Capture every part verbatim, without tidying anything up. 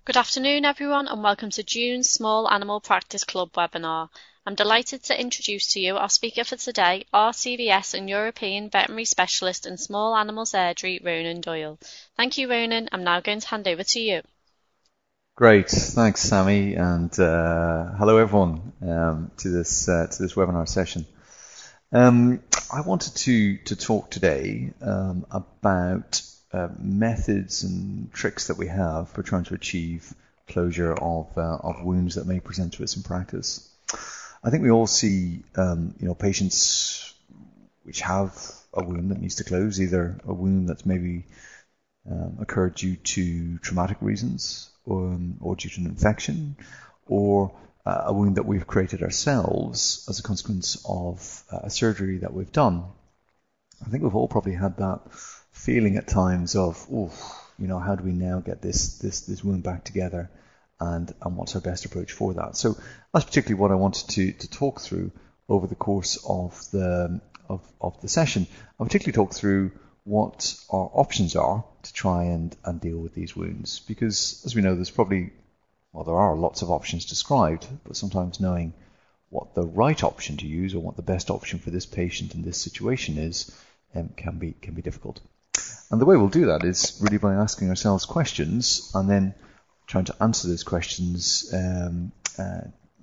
Good afternoon, everyone, and welcome to June's Small Animal Practice Club webinar. I'm delighted to introduce to you our speaker for today, R C V S and European Veterinary Specialist in Small Animal Surgery, Ronan Doyle. Thank you, Ronan. I'm now going to hand over to you. Great, thanks, Sammy, and uh, hello, everyone, um, to this uh, to this webinar session. Um, I wanted to to talk today um, about uh, methods and tricks that we have for trying to achieve closure of uh, of wounds that may present to us in practice. I think we all see, um, you know, patients which have a wound that needs to close, either a wound that's maybe um, occurred due to traumatic reasons, or, or due to an infection, or uh, a wound that we've created ourselves as a consequence of uh, a surgery that we've done. I think we've all probably had that feeling at times of, oh, you know, how do we now get this this this wound back together, and and what's our best approach for that? So that's particularly what I wanted to to talk through over the course of the of of the session. I'll particularly talk through what our options are to try and, and deal with these wounds. Because, as we know, there's probably, well, there are lots of options described, but sometimes knowing what the right option to use or what the best option for this patient in this situation is um, can be can be difficult. And the way we'll do that is really by asking ourselves questions and then trying to answer those questions um, uh,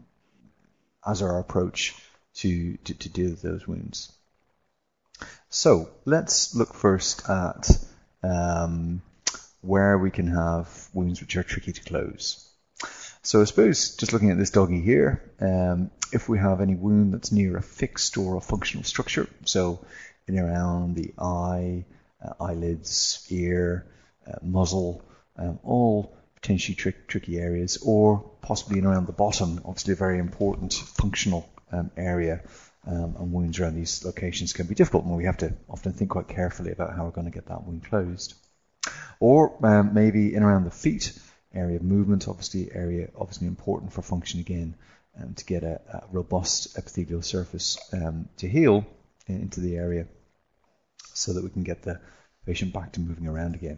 as our approach to, to, to deal with those wounds. So let's look first at um, where we can have wounds which are tricky to close. So I suppose just looking at this doggy here, um, if we have any wound that's near a fixed or a functional structure, so in and around the eye, uh, eyelids, ear, uh, muzzle, um, all potentially tri- tricky areas, or possibly in and around the bottom, obviously a very important functional um, area. Um, and wounds around these locations can be difficult, and we have to often think quite carefully about how we're going to get that wound closed. Or um, maybe in around the feet, area of movement, obviously area obviously important for function again, um, to get a, a robust epithelial surface um, to heal into the area so that we can get the patient back to moving around again.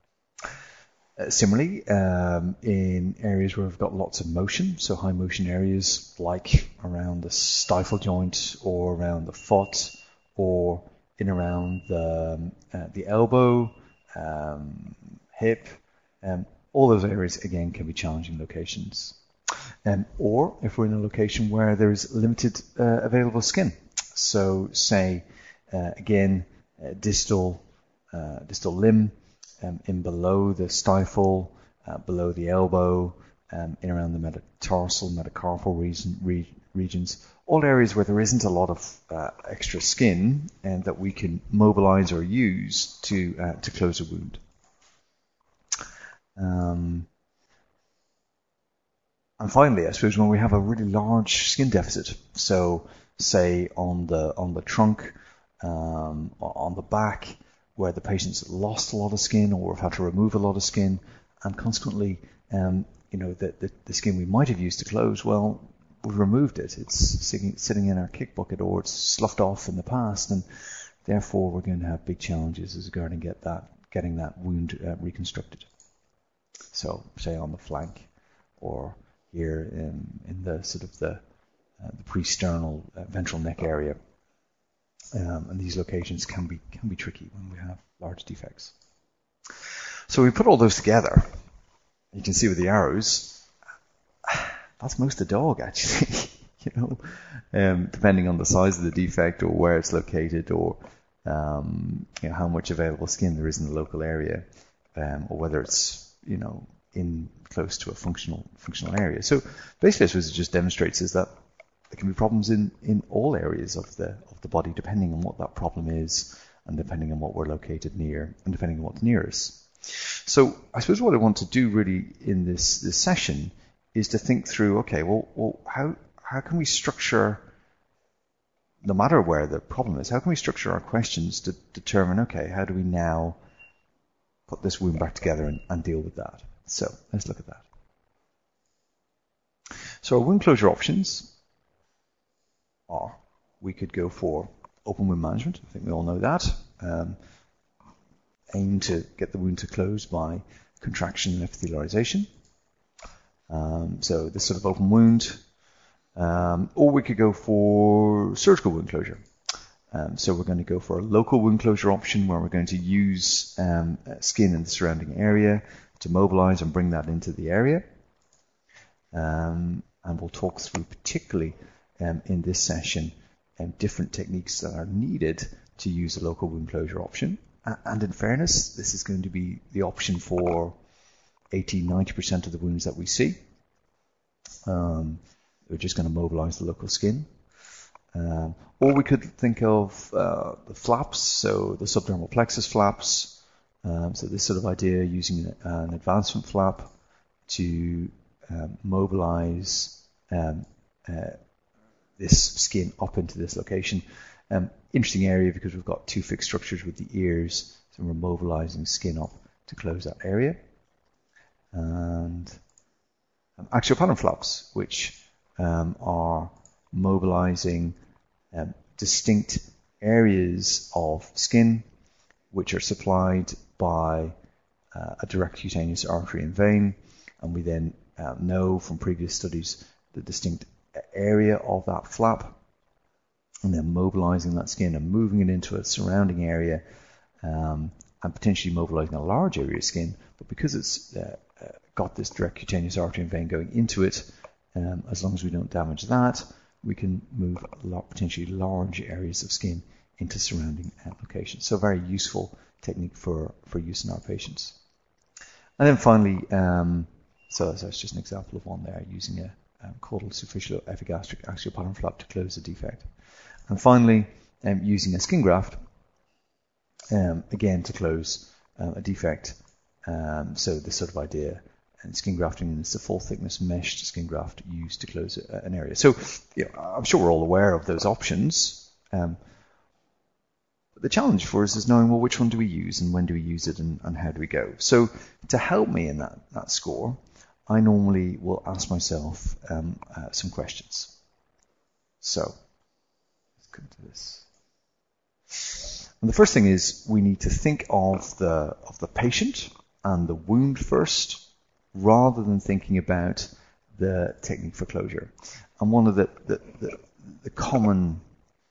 Uh, similarly, um, in areas where we've got lots of motion, so high motion areas like around the stifle joint or around the foot or in around the, um, uh, the elbow, um, hip, um, all those areas again can be challenging locations. Um, or if we're in a location where there's limited uh, available skin, so say uh, again uh, distal uh, distal limb, Um, in below the stifle, uh, below the elbow, um, in around the metatarsal, metacarpal region, re- regions, all areas where there isn't a lot of uh, extra skin and that we can mobilize or use to uh, to close a wound. Um, and finally, I suppose when we have a really large skin deficit, so say on the on the trunk, um, on the back, where the patient's lost a lot of skin or have had to remove a lot of skin, and consequently, um, you know, the, the, the skin we might have used to close, well, we've removed it. It's sitting, sitting in our kick bucket, or it's sloughed off in the past, and therefore we're going to have big challenges as regarding get that, getting that wound uh, reconstructed. So, say on the flank, or here in, in the sort of the, uh, the pre-sternal uh, ventral neck area. Um, and these locations can be can be tricky when we have large defects. So we put all those together. You can see with the arrows, that's most of the dog actually. you know, um, depending on the size of the defect or where it's located, or um, you know, how much available skin there is in the local area, um, or whether it's you know in close to a functional functional area. So basically, I suppose it just demonstrates is that there can be problems in, in all areas of the of the body, depending on what that problem is, and depending on what we're located near, and depending on what's near us. So I suppose what I want to do really in this, this session is to think through, okay, well, well how how can we structure, no matter where the problem is, how can we structure our questions to determine, okay, how do we now put this wound back together and, and deal with that? So let's look at that. So our wound closure options are, we could go for open wound management. I think we all know that. Um, aim to get the wound to close by contraction and epithelialization. Um, so this sort of open wound. Um, or we could go for surgical wound closure. Um, so we're going to go for a local wound closure option where we're going to use um, skin in the surrounding area to mobilize and bring that into the area. Um, and we'll talk through particularly um, in this session um, different techniques that are needed to use a local wound closure option. And in fairness, this is going to be the option for eighty to ninety percent of the wounds that we see. Um, we're just going to mobilize the local skin. Um, or we could think of uh, the flaps, so the subdermal plexus flaps. Um, so this sort of idea using an, an advancement flap to um, mobilize um, uh, this skin up into this location. Um, interesting area because we've got two fixed structures with the ears, so we're mobilizing skin up to close that area. And um, axial pattern flaps, which um, are mobilizing um, distinct areas of skin which are supplied by uh, a direct cutaneous artery and vein, and we then uh, know from previous studies the distinct area of that flap, and then mobilizing that skin and moving it into a surrounding area, um, and potentially mobilizing a large area of skin, but because it's uh, uh, got this direct cutaneous artery and vein going into it, um, as long as we don't damage that, we can move potentially large areas of skin into surrounding locations. So a very useful technique for, for use in our patients. And then finally, um, so that's just an example of one there, using a um, caudal superficial epigastric axial pattern flap to close the defect. And finally, um, using a skin graft, um, again to close um, a defect. Um, so this sort of idea, and skin grafting is the full thickness meshed skin graft used to close a, an area. So you know, I'm sure we're all aware of those options. Um, but the challenge for us is knowing, well, which one do we use and when do we use it and, and how do we go? So to help me in that, that score, I normally will ask myself um, uh, some questions. So let's come to this. And the first thing is we need to think of the of the patient and the wound first, rather than thinking about the technique for closure. And one of the the, the, the common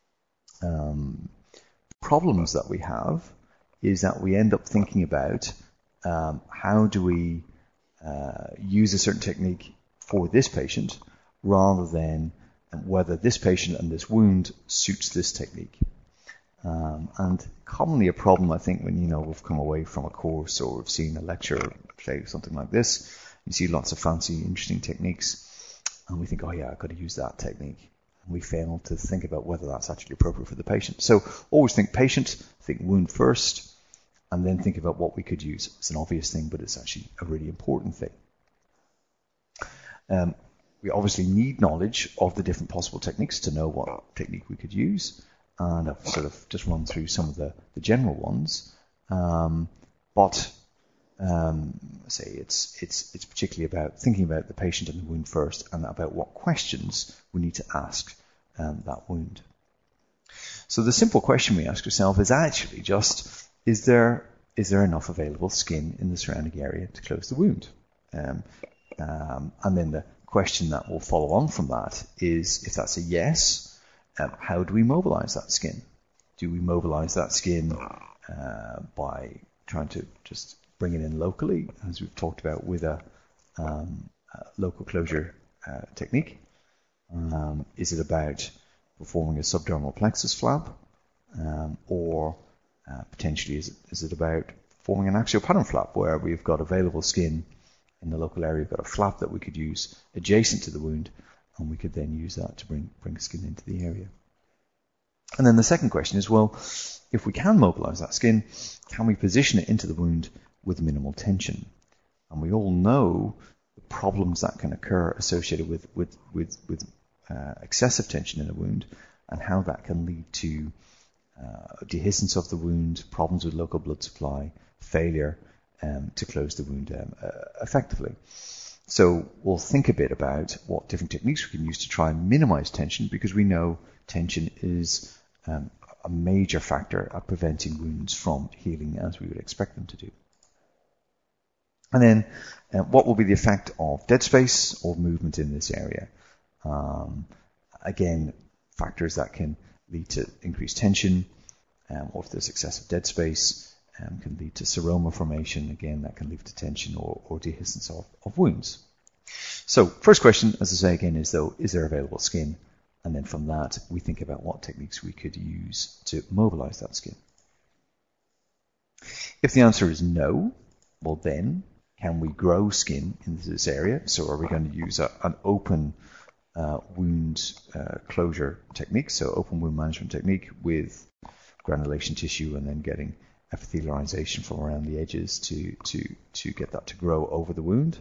um, problems that we have is that we end up thinking about um, how do we uh, use a certain technique for this patient, rather than whether this patient and this wound suits this technique. Um, and commonly a problem, I think, when you know we've come away from a course or we've seen a lecture, say something like this, you see lots of fancy, interesting techniques, and we think, oh yeah, I've got to use that technique. And we fail to think about whether that's actually appropriate for the patient. So always think patient, think wound first, and then think about what we could use. It's an obvious thing, but it's actually a really important thing. Um, we obviously need knowledge of the different possible techniques to know what technique we could use. And I've sort of just run through some of the, the general ones. Um, but um, say it's it's it's particularly about thinking about the patient and the wound first, and about what questions we need to ask um, that wound. So the simple question we ask ourselves is actually just, is there is there enough available skin in the surrounding area to close the wound? Um, um, and then the question that will follow on from that is, if that's a yes, Um, how do we mobilize that skin? Do we mobilize that skin uh, by trying to just bring it in locally, as we've talked about with a, um, a local closure uh, technique? Um, is it about performing a subdermal plexus flap? Um, or uh, potentially is it, is it about forming an axial pattern flap where we've got available skin in the local area, we've got a flap that we could use adjacent to the wound, and we could then use that to bring, bring skin into the area. And then the second question is, well, if we can mobilize that skin, can we position it into the wound with minimal tension? And we all know the problems that can occur associated with, with, with, with uh, excessive tension in a wound, and how that can lead to uh, dehiscence of the wound, problems with local blood supply, failure um, to close the wound um, uh, effectively. So we'll think a bit about what different techniques we can use to try and minimize tension, because we know tension is um, a major factor at preventing wounds from healing as we would expect them to do. And then uh, what will be the effect of dead space or movement in this area? Um, again, factors that can lead to increased tension, um, or if there's excessive dead space, um, can lead to seroma formation. Again, that can lead to tension or, or dehiscence of, of wounds. So first question, as I say again, is though, is there available skin? And then from that, we think about what techniques we could use to mobilize that skin. If the answer is no, well then, can we grow skin into this area? So are we going to use a, an open uh, wound uh, closure technique, so open wound management technique with granulation tissue and then getting epithelialization from around the edges to, to, to get that to grow over the wound?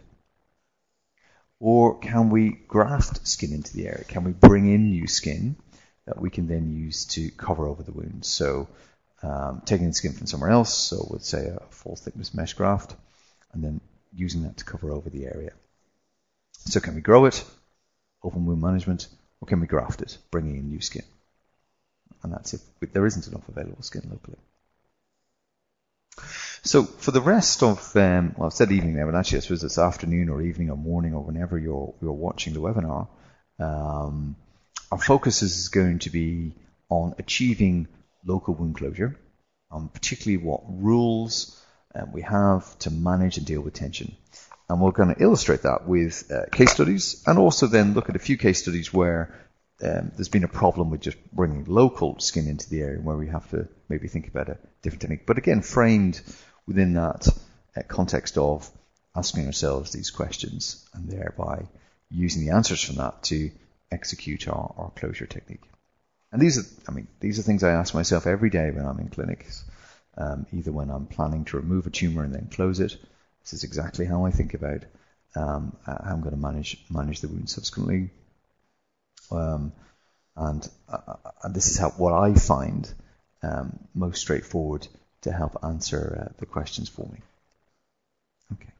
Or can we graft skin into the area? Can we bring in new skin that we can then use to cover over the wound? So um, taking the skin from somewhere else, so let's say a full thickness mesh graft, and then using that to cover over the area. So can we grow it, open wound management, or can we graft it, bringing in new skin? And that's if there isn't enough available skin locally. So for the rest of, um, well, I said evening there, but actually I suppose it's afternoon or evening or morning or whenever you're, you're watching the webinar, um, our focus is going to be on achieving local wound closure, um, particularly what rules um, we have to manage and deal with tension. And we're going to illustrate that with uh, case studies, and also then look at a few case studies where um, there's been a problem with just bringing local skin into the area, where we have to maybe think about a different technique. But again, framed within that uh, context of asking ourselves these questions and thereby using the answers from that to execute our, our closure technique. And these are, I mean, these are things I ask myself every day when I'm in clinics, um, either when I'm planning to remove a tumor and then close it. This is exactly how I think about um, how I'm going to manage manage the wound subsequently. Um, and, uh, and this is how what I find um, most straightforward to help answer uh, the questions for me. Okay.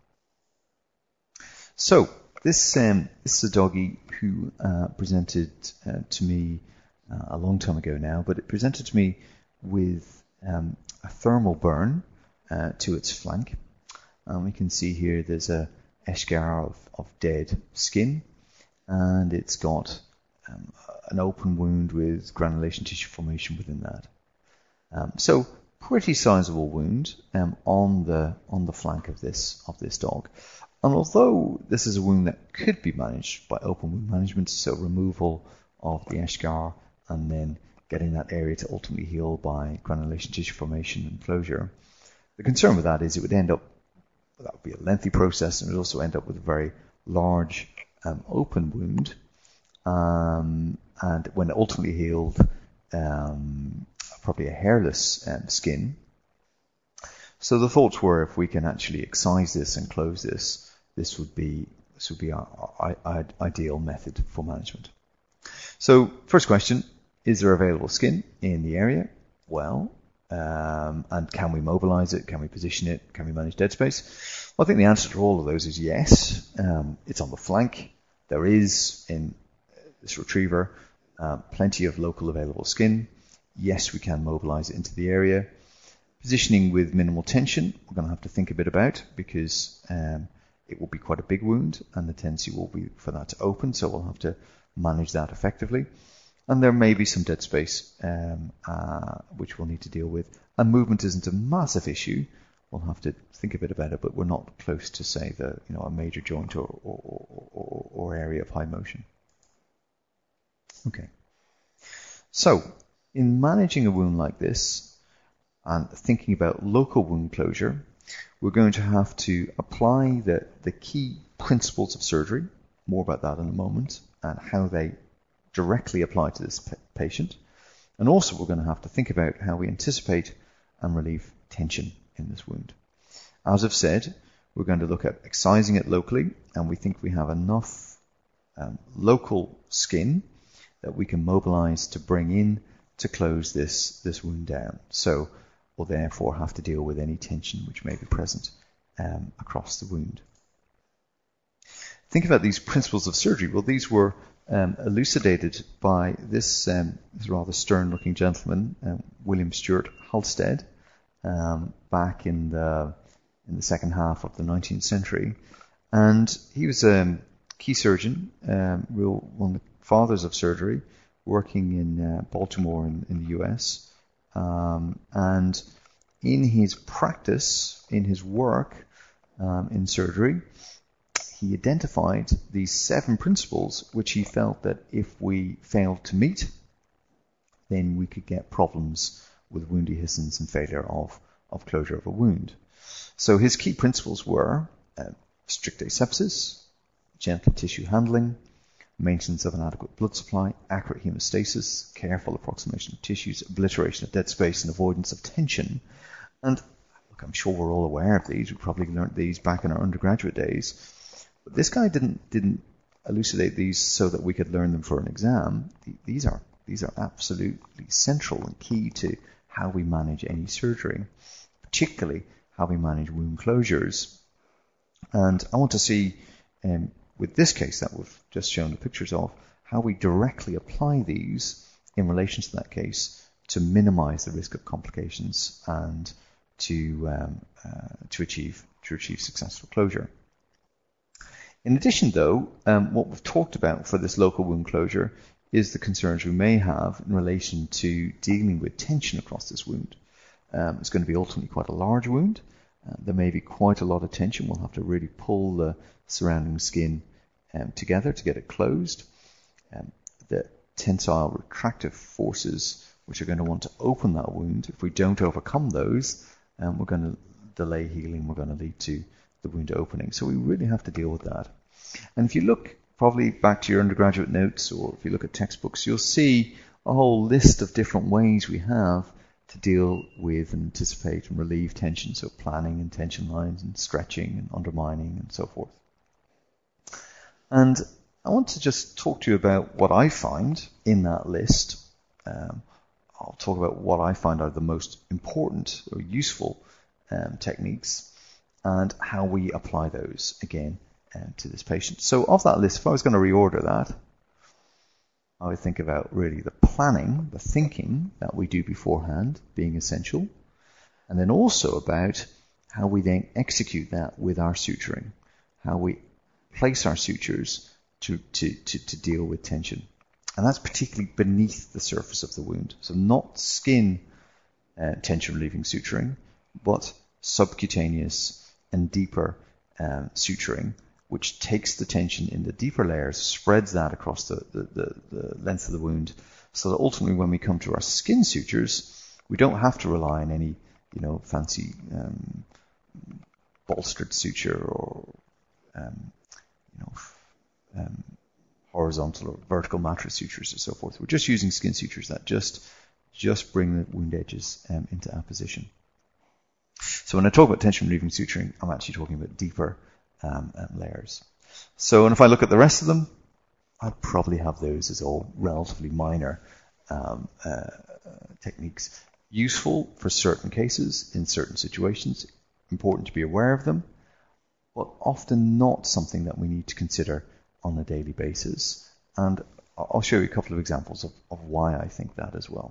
So this um, this is a doggy who uh, presented uh, to me uh, a long time ago now, but it presented to me with um, a thermal burn uh, to its flank. And we can see here there's a eschar of, of dead skin, and it's got um, an open wound with granulation tissue formation within that. Um, so pretty sizable wound um, on the on the flank of this of this dog. And although this is a wound that could be managed by open wound management, so removal of the eschar and then getting that area to ultimately heal by granulation tissue formation and closure, the concern with that is it would end up, that would be a lengthy process, and it would also end up with a very large um, open wound, um, and when ultimately healed, um, probably a hairless um, skin. So the thoughts were, if we can actually excise this and close this, this would be this would be our, our, our ideal method for management. So first question, is there available skin in the area? Well, um, and can we mobilize it? Can we position it? Can we manage dead space? Well, I think the answer to all of those is yes. Um, it's on the flank. There is, in this retriever, uh, plenty of local available skin. Yes, we can mobilize it into the area. Positioning with minimal tension, we're going to have to think a bit about, because um, it will be quite a big wound and the tendency will be for that to open, so we'll have to manage that effectively. And there may be some dead space um, uh, which we'll need to deal with. And movement isn't a massive issue. We'll have to think a bit about it, but we're not close to, say, the you know a major joint or, or, or, or area of high motion. Okay. So, in managing a wound like this and thinking about local wound closure, we're going to have to apply the, the key principles of surgery, more about that in a moment, and how they directly apply to this patient. And also we're going to have to think about how we anticipate and relieve tension in this wound. As I've said, we're going to look at excising it locally, and we think we have enough um, local skin that we can mobilize to bring in to close this, this wound down. So we'll therefore have to deal with any tension which may be present um, across the wound. Think about these principles of surgery. Well, these were um, elucidated by this, um, this rather stern-looking gentleman, um, William Stuart Halsted, um, back in the in the second half of the nineteenth century. And he was a key surgeon, um, real, one of the fathers of surgery, working in uh, Baltimore in, in the U S. Um, and in his practice, in his work um, in surgery, he identified these seven principles which he felt that if we failed to meet, then we could get problems with wound dehiscence and failure of, of closure of a wound. So his key principles were uh, strict asepsis, gentle tissue handling, maintenance of an adequate blood supply, accurate hemostasis, careful approximation of tissues, obliteration of dead space, and avoidance of tension. And look, I'm sure we're all aware of these. We probably learned these back in our undergraduate days. But this guy didn't didn't elucidate these so that we could learn them for an exam. These are these are absolutely central and key to how we manage any surgery, particularly how we manage wound closures. And I want to see, um, with this case that we've just shown the pictures of, how we directly apply these in relation to that case to minimize the risk of complications and to um, uh, to achieve to achieve successful closure. In addition, though, um, what we've talked about for this local wound closure is the concerns we may have in relation to dealing with tension across this wound. Um, it's going to be ultimately quite a large wound. Uh, there may be quite a lot of tension. We'll have to really pull the surrounding skin um, together to get it closed. Um, the tensile retractive forces which are going to want to open that wound, if we don't overcome those, um, we're going to delay healing, we're going to lead to the wound opening. So we really have to deal with that. And if you look probably back to your undergraduate notes, or if you look at textbooks, you'll see a whole list of different ways we have to deal with and anticipate and relieve tension. So planning and tension lines and stretching and undermining and so forth. And I want to just talk to you about what I find in that list. Um, I'll talk about what I find are the most important or useful um, techniques and how we apply those again um, to this patient. So of that list, if I was going to reorder that, I would think about really the planning, the thinking that we do beforehand being essential, and then also about how we then execute that with our suturing, how we place our sutures to, to, to, to deal with tension. And that's particularly beneath the surface of the wound. So not skin uh, tension relieving suturing, but subcutaneous and deeper um, suturing, which takes the tension in the deeper layers, spreads that across the, the, the, the length of the wound, so that ultimately when we come to our skin sutures, we don't have to rely on any, you know, fancy um, bolstered suture or, um, you know, um, horizontal or vertical mattress sutures and so forth. We're just using skin sutures that just just bring the wound edges um, into apposition. So when I talk about tension relieving suturing, I'm actually talking about deeper um, um, layers. So, and if I look at the rest of them, I'd probably have those as all relatively minor um, uh, techniques, useful for certain cases in certain situations, important to be aware of them, but often not something that we need to consider on a daily basis. And I'll show you a couple of examples of, of why I think that as well.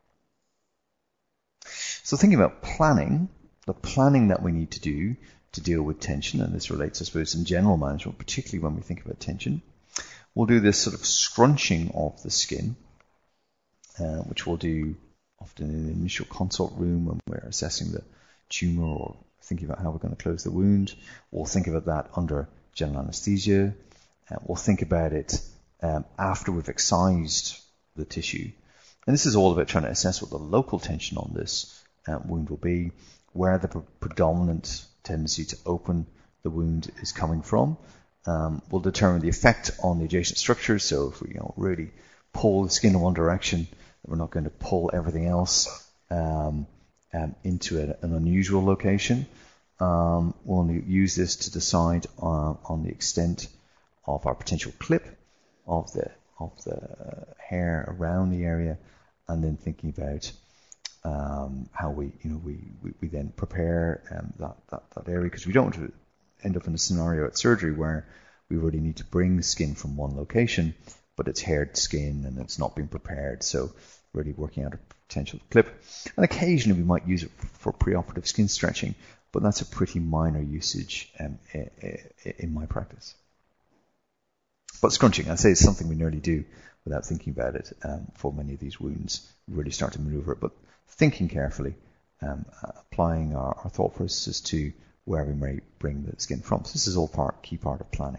So thinking about planning, the planning that we need to do to deal with tension, and this relates, I suppose, in general management, particularly when we think about tension, we'll do this sort of scrunching of the skin, uh, which we'll do often in the initial consult room when we're assessing the tumor or thinking about how we're going to close the wound. We'll think about that under general anesthesia. Uh, we'll think about it um, after we've excised the tissue. And this is all about trying to assess what the local tension on this uh, wound will be, where the pre- predominant tendency to open the wound is coming from. Um, we'll determine the effect on the adjacent structures. So if we you know, really pull the skin in one direction, we're not going to pull everything else um, um, into a, an unusual location. Um, we'll use this to decide uh, on the extent of our potential clip of the of the hair around the area, and then thinking about um, how we you know we we, we then prepare um, that, that that area, because we don't want to end up in a scenario at surgery where we really need to bring skin from one location, but it's haired skin and it's not been prepared. So really working out a potential clip, and occasionally we might use it for preoperative skin stretching. but that's a pretty minor usage um, in my practice. But scrunching, I say, is something we nearly do without thinking about it um, for many of these wounds. We really start to maneuver it, but thinking carefully, um, uh, applying our, our thought processes to where we may bring the skin from. So this is all part, key part of planning.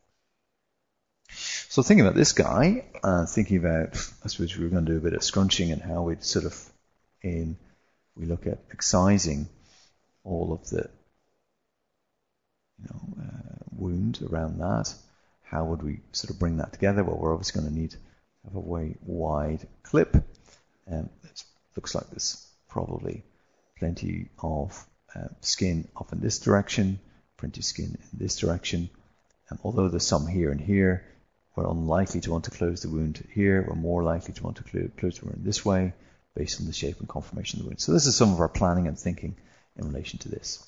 So thinking about this guy, uh, thinking about, I suppose we were going to do a bit of scrunching and how we'd sort of, in, we look at excising all of the, you know, uh, wound around that. How would we sort of bring that together? Well, we're obviously going to need to have a way wide clip. Um, it looks like there's probably plenty of uh, skin up in this direction, plenty of skin in this direction. And although there's some here and here, we're unlikely to want to close the wound here. We're more likely to want to cl- close the wound this way based on the shape and conformation of the wound. So this is some of our planning and thinking in relation to this.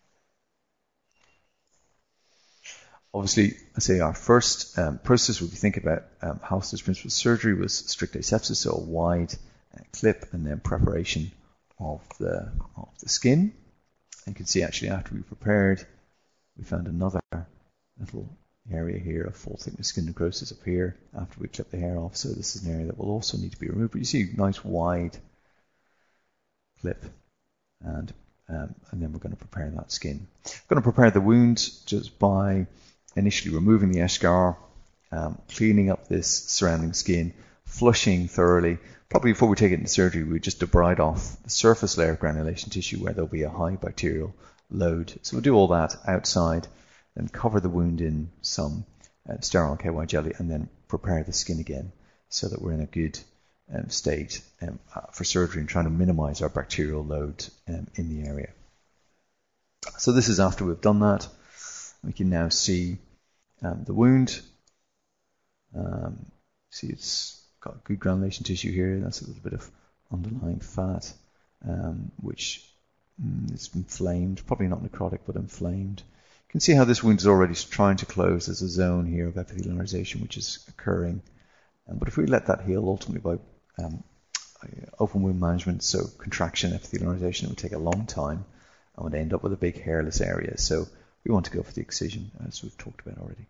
Obviously, I say our first um, process would be think about um, Hausler's principle of surgery was strict asepsis, so a wide uh, clip and then preparation of the of the skin. And you can see actually after we prepared, we found another little area here of full thickness skin necrosis up here after we clip the hair off. So this is an area that will also need to be removed. But you see, nice wide clip, and um, and then we're going to prepare that skin. We're going to prepare the wound just by initially removing the eschar, um, cleaning up this surrounding skin, flushing thoroughly. Probably before we take it into surgery, we just debride off the surface layer of granulation tissue where there'll be a high bacterial load. So we'll do all that outside, then cover the wound in some uh, sterile K Y jelly, and then prepare the skin again so that we're in a good um, state um, for surgery and trying to minimize our bacterial load um, in the area. So this is after we've done that. We can now see um, the wound. Um, see it's got good granulation tissue here. That's a little bit of underlying fat, um, which mm, is inflamed, probably not necrotic, but inflamed. You can see how this wound is already trying to close. There's a zone here of epithelialization which is occurring. Um, but if we let that heal ultimately by um, open wound management, so contraction, epithelialization, it would take a long time and would end up with a big hairless area. So we want to go for the excision, as we've talked about already.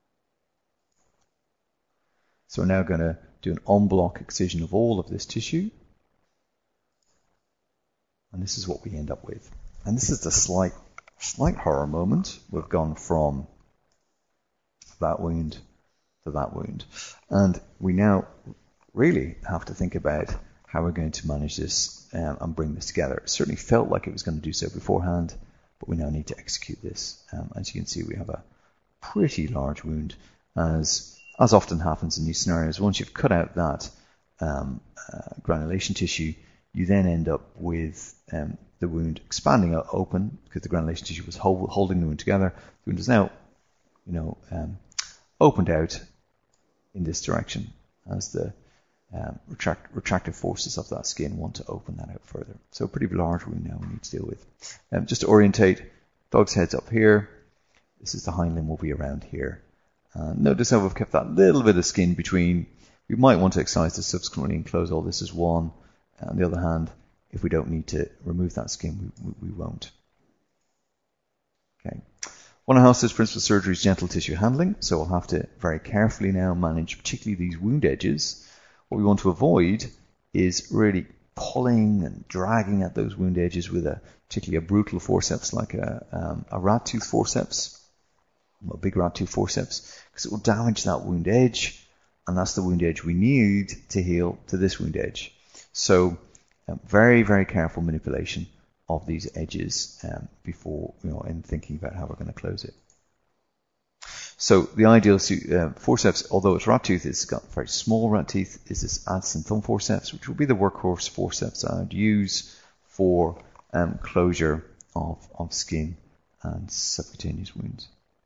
So we're now going to do an en bloc excision of all of this tissue. And this is what we end up with. And this is the slight, slight horror moment. We've gone from that wound to that wound. And we now really have to think about how we're going to manage this um, and bring this together. It certainly felt like it was going to do so beforehand, but we now need to execute this. Um, as you can see, we have a pretty large wound. As, as often happens in these scenarios, once you've cut out that um, uh, granulation tissue, you then end up with um, the wound expanding open because the granulation tissue was hold, holding the wound together. The wound is now, you know, um, opened out in this direction as the um, retract, retractive forces of that skin want to open that out further. So a pretty large wound now we need to deal with. Um, just to orientate, dog's head's up here. This is the hind limb will be around here. Uh, notice how we've kept that little bit of skin between. We might want to excise this subsequently and close all this as one. On the other hand, if we don't need to remove that skin, we, we, we won't. Okay. One of Hausler's principle of surgery is gentle tissue handling, so we'll have to very carefully now manage particularly these wound edges. What we want to avoid is really pulling and dragging at those wound edges with a particularly a brutal forceps like a, um, a rat tooth forceps, a big rat tooth forceps, because it will damage that wound edge, and that's the wound edge we need to heal to this wound edge. So um, very, very careful manipulation of these edges um, before, you know, in thinking about how we're going to close it. So the ideal uh, forceps, although it's rat tooth, it's got very small rat teeth, is this Addison thumb forceps, which will be the workhorse forceps I'd use for um, closure of, of skin and subcutaneous wounds.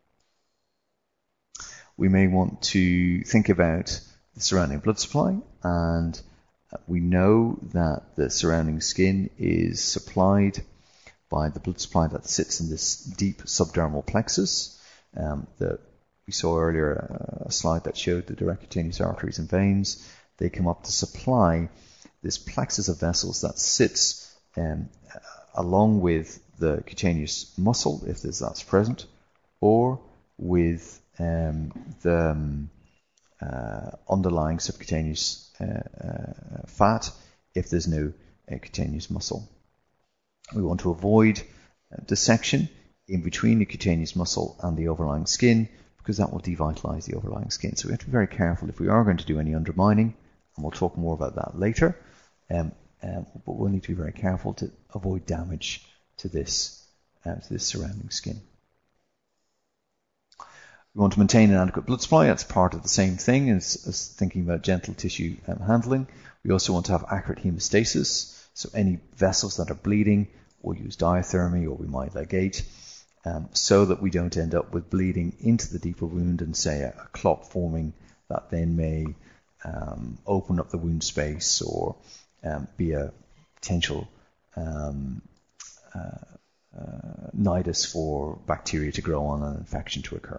We may want to think about the surrounding blood supply, and we know that the surrounding skin is supplied by the blood supply that sits in this deep subdermal plexus. Um, the, we saw earlier a slide that showed the direct cutaneous arteries and veins. They come up to supply this plexus of vessels that sits um, along with the cutaneous muscle, if there's that's present, or with um, the um, uh, underlying subcutaneous uh, uh, fat, if there's no uh, cutaneous muscle. We want to avoid uh, dissection in between the cutaneous muscle and the overlying skin, because that will devitalize the overlying skin. So we have to be very careful if we are going to do any undermining, and we'll talk more about that later. Um, um, but we'll need to be very careful to avoid damage to this, uh, to this surrounding skin. We want to maintain an adequate blood supply. That's part of the same thing as, as thinking about gentle tissue um, handling. We also want to have accurate hemostasis. So any vessels that are bleeding, we'll use diathermy, or we might ligate, um, so that we don't end up with bleeding into the deeper wound and, say, a, a clot forming that then may um, open up the wound space, or um, be a potential um, uh, uh, nidus for bacteria to grow on and infection to occur.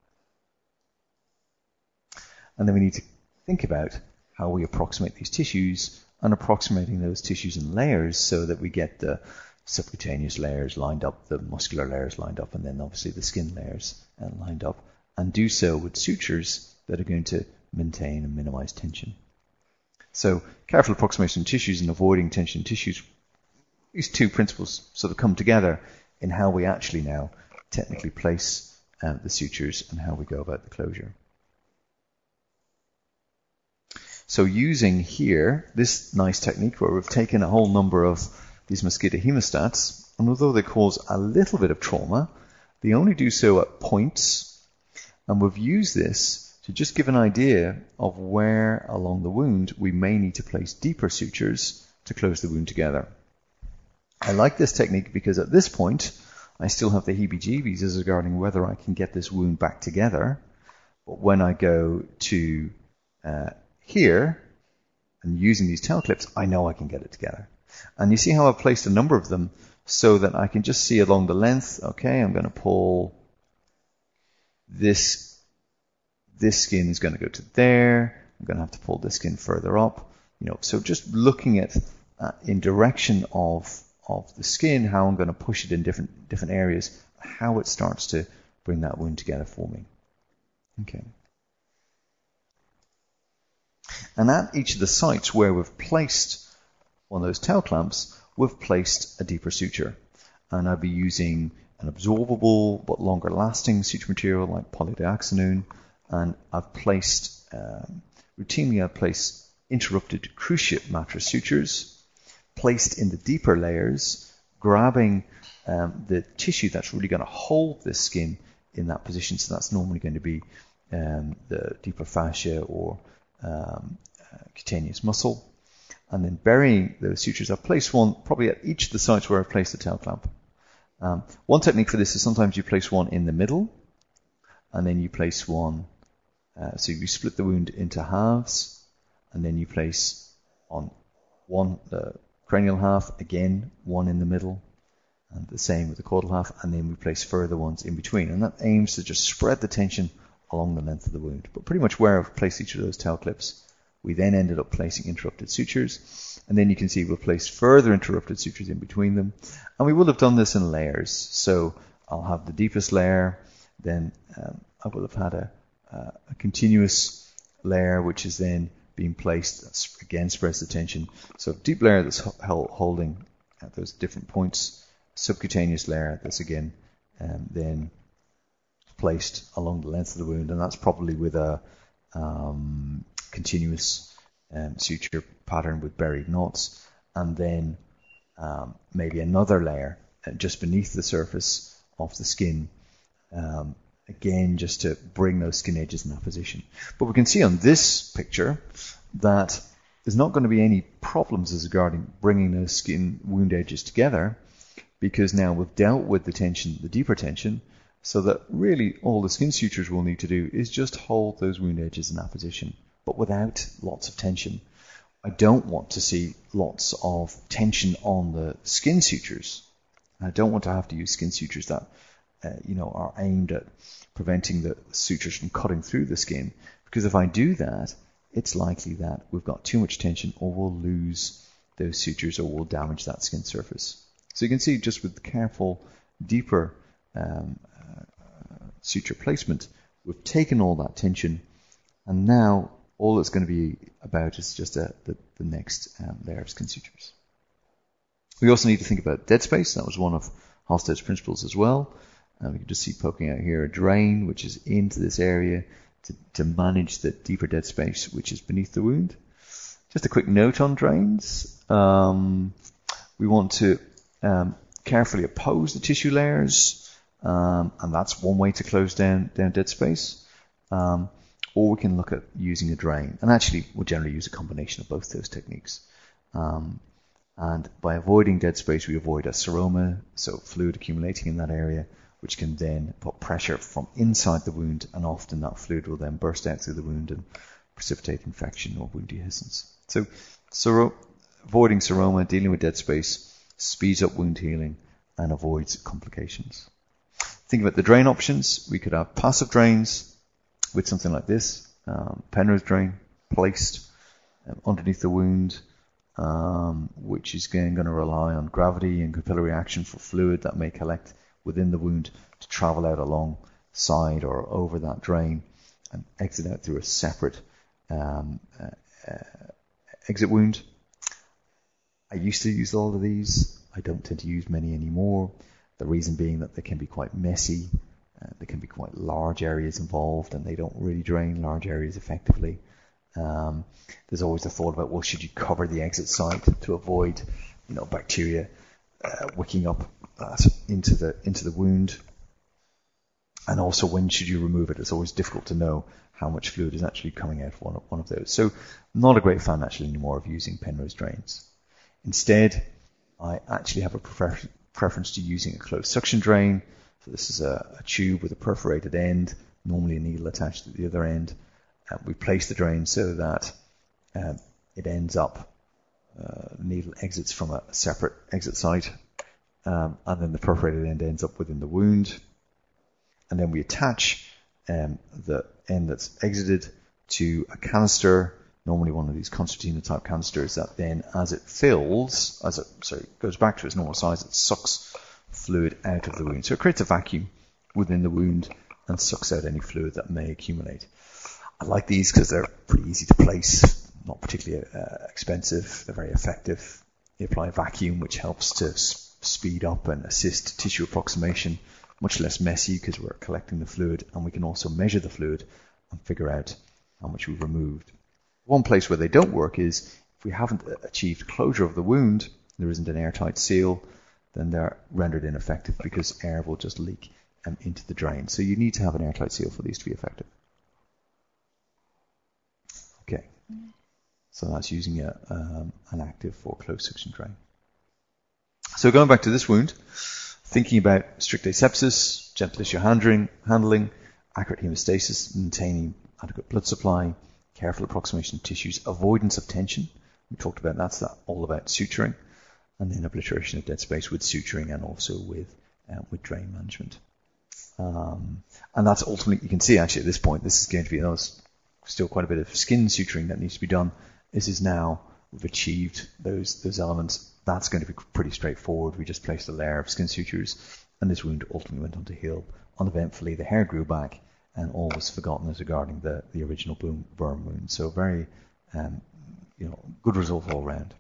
And then we need to think about how we approximate these tissues, and approximating those tissues in layers so that we get the subcutaneous layers lined up, the muscular layers lined up, and then obviously the skin layers uh, lined up, and do so with sutures that are going to maintain and minimize tension. So careful approximation of tissues and avoiding tension in tissues, these two principles sort of come together in how we actually now technically place uh, the sutures and how we go about the closure. So using here this nice technique where we've taken a whole number of these mosquito hemostats, and although they cause a little bit of trauma, they only do so at points, and we've used this to just give an idea of where along the wound we may need to place deeper sutures to close the wound together. I like this technique because at this point I still have the heebie-jeebies as regarding whether I can get this wound back together, but when I go to uh, here, and using these tail clips, I know I can get it together. And you see how I've placed a number of them so that I can just see along the length, okay, I'm going to pull this, this skin is going to go to there, I'm going to have to pull this skin further up, you know, so just looking at, uh, in direction of, of the skin, how I'm going to push it in different, different areas, how it starts to bring that wound together for me. Okay. And at each of the sites where we've placed one of those tail clamps, we've placed a deeper suture. And I'll be using an absorbable but longer lasting suture material like polydioxanone. And I've placed, um, routinely I've placed interrupted cruise ship mattress sutures, placed in the deeper layers, grabbing um, the tissue that's really going to hold the skin in that position. So that's normally going to be um, the deeper fascia or Um, uh, cutaneous muscle, and then burying those sutures. I've placed one probably at each of the sites where I've placed the tail clamp. Um, one technique for this is sometimes you place one in the middle, and then you place one, uh, so you split the wound into halves, and then you place on one uh, cranial half, again one in the middle, and the same with the caudal half, and then we place further ones in between, and that aims to just spread the tension along the length of the wound. But pretty much where I've placed each of those tail clips, we then ended up placing interrupted sutures. And then you can see we'll place further interrupted sutures in between them. And we will have done this in layers. So I'll have the deepest layer, then um, I will have had a, uh, a continuous layer, which is then being placed, that again spreads the tension. So deep layer that's holding at those different points, subcutaneous layer that's again um, then placed along the length of the wound, and that's probably with a um, continuous um, suture pattern with buried knots, and then um, maybe another layer just beneath the surface of the skin, um, again just to bring those skin edges in that position. But we can see on this picture that there's not going to be any problems as regarding bringing those skin wound edges together, because now we've dealt with the tension, the deeper tension, so that really all the skin sutures will need to do is just hold those wound edges in that position, but without lots of tension. I don't want to see lots of tension on the skin sutures. I don't want to have to use skin sutures that uh, you know, are aimed at preventing the sutures from cutting through the skin, because if I do that, it's likely that we've got too much tension, or we'll lose those sutures, or we'll damage that skin surface. So you can see just with careful, deeper um, uh, suture placement, we've taken all that tension, and now all it's going to be about is just a, the, the next um, layer of skin sutures. We also need to think about dead space. That was one of Halstead's principles as well. And we can just see poking out here a drain, which is into this area to, to manage the deeper dead space, which is beneath the wound. Just a quick note on drains. Um, we want to um, carefully oppose the tissue layers, um, and that's one way to close down, down dead space. Um, or we can look at using a drain. And actually, we'll generally use a combination of both those techniques. Um, and by avoiding dead space, we avoid a seroma, so fluid accumulating in that area, which can then put pressure from inside the wound, and often that fluid will then burst out through the wound and precipitate infection or wound dehiscence. So, so avoiding seroma, dealing with dead space, speeds up wound healing and avoids complications. Think about the drain options. We could have passive drains with something like this, um, Penrose drain placed um, underneath the wound, um, which is again going to rely on gravity and capillary action for fluid that may collect within the wound to travel out alongside or over that drain and exit out through a separate um, uh, uh, exit wound. I used to use all of these. I don't tend to use many anymore. The reason being that they can be quite messy. Uh, there can be quite large areas involved, and they don't really drain large areas effectively. Um, there's always the thought about, well, should you cover the exit site to avoid, you know, bacteria uh, wicking up that into the into the wound? And also, when should you remove it? It's always difficult to know how much fluid is actually coming out of one of, one of those. So, not a great fan actually anymore of using Penrose drains. Instead, I actually have a prefer- preference to using a closed suction drain. So this is a, a tube with a perforated end, normally a needle attached at the other end. Uh, we place the drain so that uh, it ends up, uh, the needle exits from a separate exit site, um, and then the perforated end ends up within the wound. And then we attach um, the end that's exited to a canister, normally one of these concertina type canisters, that then as it fills, as it sorry, goes back to its normal size, it sucks fluid out of the wound. So it creates a vacuum within the wound and sucks out any fluid that may accumulate. I like these because they're pretty easy to place, not particularly uh, expensive, they're very effective. You apply a vacuum, which helps to s- speed up and assist tissue approximation, much less messy because we're collecting the fluid, and we can also measure the fluid and figure out how much we've removed. One place where they don't work is if we haven't achieved closure of the wound, there isn't an airtight seal, then they're rendered ineffective because air will just leak um, into the drain. So you need to have an airtight seal for these to be effective. Okay, so that's using a, um, an active or closed suction drain. So going back to this wound, thinking about strict asepsis, gentle tissue handling, handling, accurate hemostasis, maintaining adequate blood supply, careful approximation of tissues, avoidance of tension. We talked about that's that all about suturing, and then obliteration of dead space with suturing and also with uh, with drain management. Um, and that's ultimately, you can see actually at this point, this is going to be, there's still quite a bit of skin suturing that needs to be done. This is now, we've achieved those those elements. That's going to be pretty straightforward. We just placed a layer of skin sutures, and this wound ultimately went on to heal uneventfully. The hair grew back, and all was forgotten as regarding the, the original boom, burn wound. So very, um, you know, good result all round.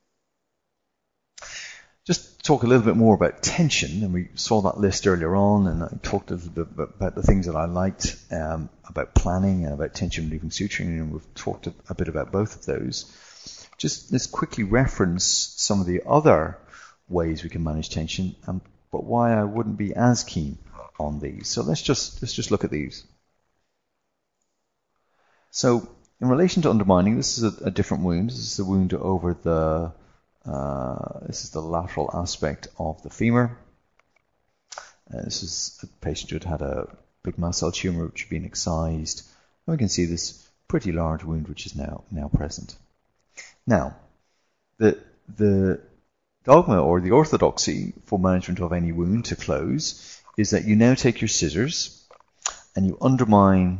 Just talk a little bit more about tension, and we saw that list earlier on, and I talked a little bit about the things that I liked um, about planning and about tension relieving suturing, and we've talked a, a bit about both of those. Just let's quickly reference some of the other ways we can manage tension, um, but why I wouldn't be as keen on these. So let's just let's just look at these. So in relation to undermining, this is a, a different wound. This is the wound over the uh, this is the lateral aspect of the femur. Uh, this is a patient who had had a big mast cell tumor which had been excised. And we can see this pretty large wound which is now now present. Now, the the dogma or the orthodoxy for management of any wound to close is that you now take your scissors and you undermine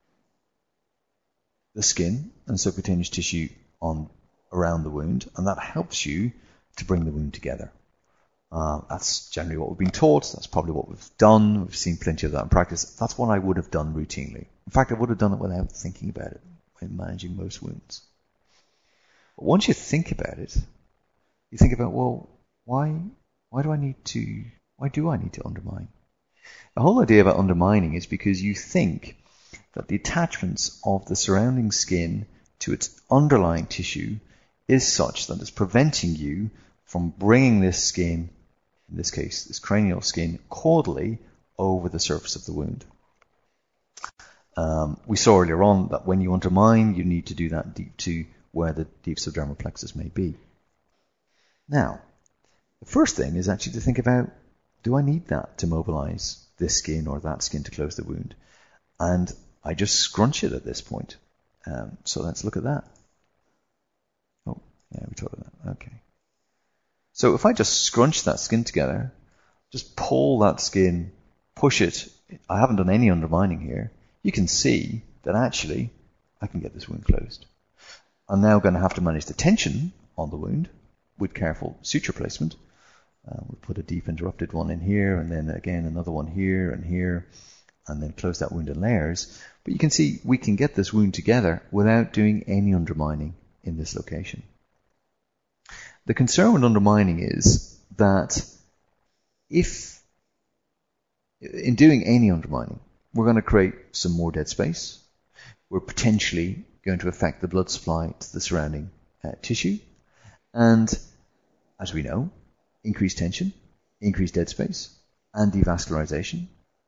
the skin and subcutaneous tissue on around the wound, and that helps you to bring the wound together. Uh, that's generally what we've been taught. That's probably what we've done. We've seen plenty of that in practice. That's what I would have done routinely. In fact, I would have done it without thinking about it when managing most wounds. But once you think about it, you think about, well, why, why do I need to, why do I need to undermine? The whole idea about undermining is because you think that the attachments of the surrounding skin to its underlying tissue is such that it's preventing you from bringing this skin, in this case, this cranial skin, caudally over the surface of the wound. Um, we saw earlier on that when you undermine, you need to do that deep to where the deep subdermal plexus may be. Now, the first thing is actually to think about, do I need that to mobilize this skin or that skin to close the wound? And I just scrunch it at this point. Um, so let's look at that. Oh, yeah, we talked about that. Okay. So if I just scrunch that skin together, just pull that skin, push it, I haven't done any undermining here, you can see that actually I can get this wound closed. I'm now going to have to manage the tension on the wound with careful suture placement. Uh, we'll put a deep interrupted one in here, and then again another one here and here, and then close that wound in layers. But you can see we can get this wound together without doing any undermining in this location. The concern with undermining is that if, in doing any undermining, we're going to create some more dead space, we're potentially going to affect the blood supply to the surrounding uh, tissue, and as we know, increased tension, increased dead space, and devascularization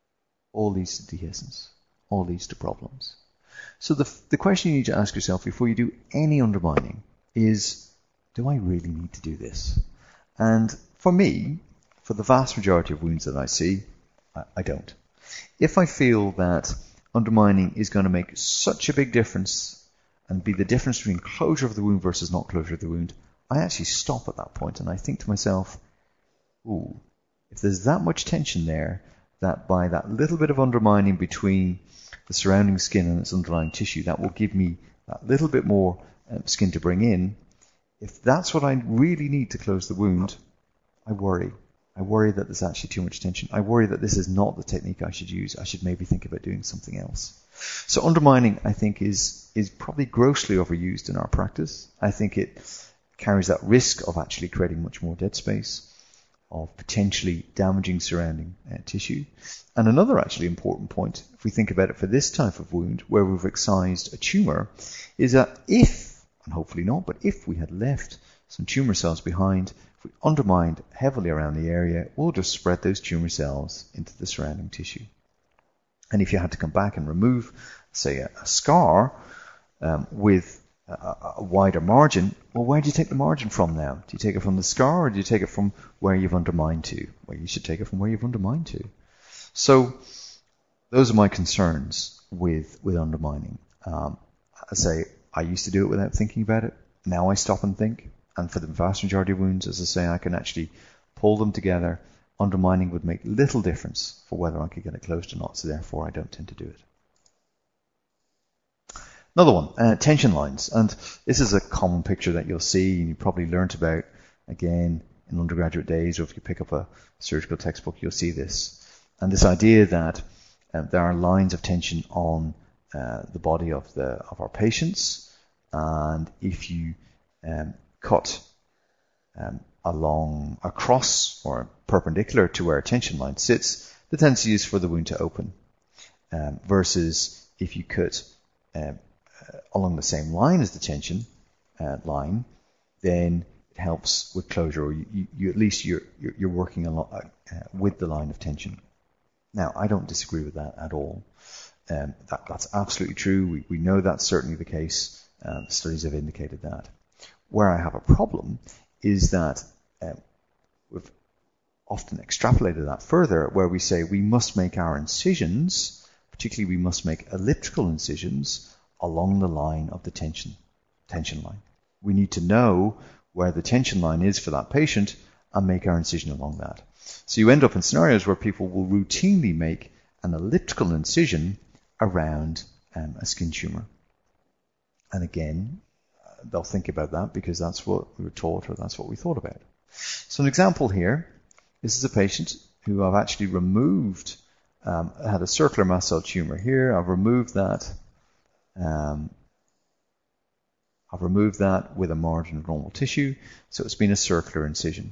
all leads to dehiscence, all leads to problems. So the, the question you need to ask yourself before you do any undermining is, do I really need to do this? And for me, for the vast majority of wounds that I see, I, I don't. If I feel that undermining is going to make such a big difference and be the difference between closure of the wound versus not closure of the wound, I actually stop at that point and I think to myself, ooh, if there's that much tension there, that by that little bit of undermining between the surrounding skin and its underlying tissue, that will give me that little bit more um, skin to bring in. If that's what I really need to close the wound, I worry. I worry that there's actually too much tension. I worry that this is not the technique I should use. I should maybe think about doing something else. So undermining, I think, is is probably grossly overused in our practice. I think it carries that risk of actually creating much more dead space, of potentially damaging surrounding uh, tissue. And another actually important point, if we think about it for this type of wound, where we've excised a tumour, is that if, and hopefully not, but if we had left some tumour cells behind, if we undermined heavily around the area, we'll just spread those tumour cells into the surrounding tissue. And if you had to come back and remove, say, a, a scar um, with a, a wider margin, well, where do you take the margin from now? Do you take it from the scar, or do you take it from where you've undermined to? Well, you should take it from where you've undermined to. So those are my concerns with, with undermining. Um, I say, I used to do it without thinking about it. Now I stop and think. And for the vast majority of wounds, as I say, I can actually pull them together. Undermining would make little difference for whether I could get it closed or not, so therefore I don't tend to do it. Another one, uh, tension lines. And this is a common picture that you'll see and you probably learnt about, again, in undergraduate days, or if you pick up a surgical textbook, you'll see this. And this idea that um, there are lines of tension on uh, the body of the of our patients, and if you um, cut um, along across or perpendicular to where a tension line sits, the tendency is for the wound to open, um, versus if you cut um, uh, along the same line as the tension uh, line, then it helps with closure, or you, you, you at least you're you're, you're working a lot uh, with the line of tension. Now, I don't disagree with that at all. Um, that, that's absolutely true. We, we know that's certainly the case. Um, studies have indicated that. Where I have a problem is that um, we've often extrapolated that further, where we say we must make our incisions, particularly we must make elliptical incisions along the line of the tension tension line. We need to know where the tension line is for that patient and make our incision along that. So you end up in scenarios where people will routinely make an elliptical incision around um, a skin tumor. And again, they'll think about that because that's what we were taught, or that's what we thought about. So an example here This is a patient who I've actually removed, um, had a circular mast cell tumor here. I've removed that. Um, I've removed that with a margin of normal tissue, so it's been a circular incision.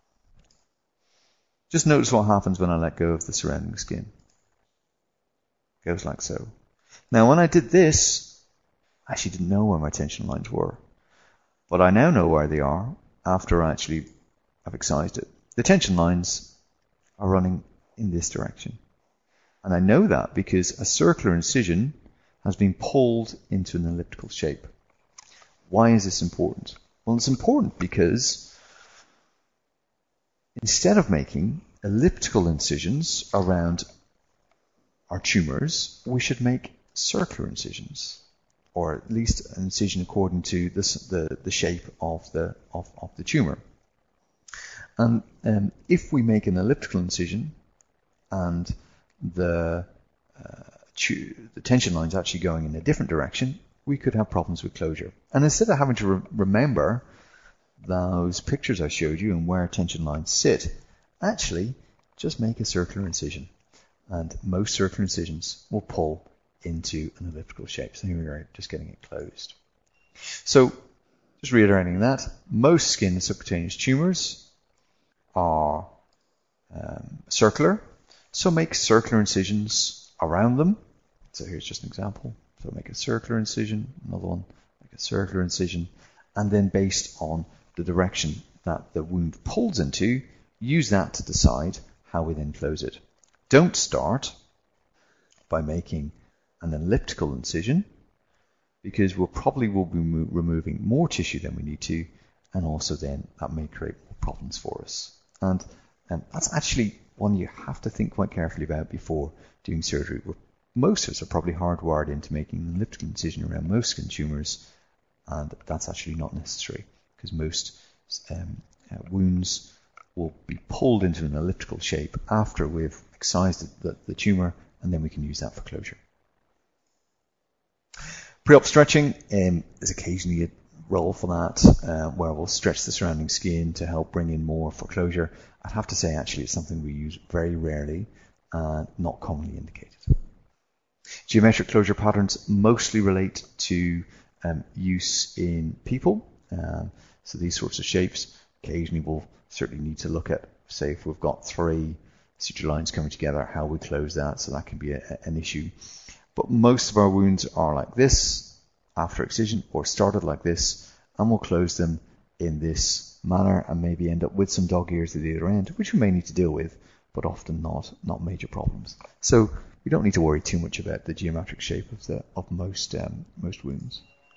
Just notice what happens when I let go of the surrounding skin. It goes like so. Now, when I did this, I actually didn't know where my tension lines were, but I now know where they are after I actually have excised it. The tension lines are running in this direction, and I know that because a circular incision has been pulled into an elliptical shape. Why is this important? Well, it's important because instead of making elliptical incisions around our tumors, we should make circular incisions, or at least an incision according to this, the, the shape of the, of, of the tumor. And um, if we make an elliptical incision and the uh, the tension line's actually going in a different direction, we could have problems with closure. And instead of having to re- remember those pictures I showed you and where tension lines sit, actually just make a circular incision. And most circular incisions will pull into an elliptical shape. So here we are, just getting it closed. So, just reiterating that, most skin subcutaneous tumors are um, circular, so make circular incisions around them. So here's just an example. So make a circular incision, another one, make a circular incision, and then based on the direction that the wound pulls into, use that to decide how we then close it. Don't start by making an elliptical incision, because we'll probably will be mo- removing more tissue than we need to, and also then that may create more problems for us. And um, that's actually one you have to think quite carefully about before doing surgery. Most of us are probably hardwired into making an elliptical incision around most skin tumors, and that's actually not necessary, because most um, uh, wounds will be pulled into an elliptical shape after we've excised the, the tumor, and then we can use that for closure. Pre-op stretching um, is occasionally a role for that, uh, where we'll stretch the surrounding skin to help bring in more for closure. I'd have to say actually it's something we use very rarely and not commonly indicated. Geometric closure patterns mostly relate to um, use in people. Um, so these sorts of shapes, occasionally we'll certainly need to look at, say, if we've got three suture lines coming together, how we close that, so that can be a, an issue. But most of our wounds are like this after excision, or started like this, and we'll close them in this manner and maybe end up with some dog ears at the other end, which we may need to deal with, but often not, not major problems. So we don't need to worry too much about the geometric shape of the of most um, most wounds.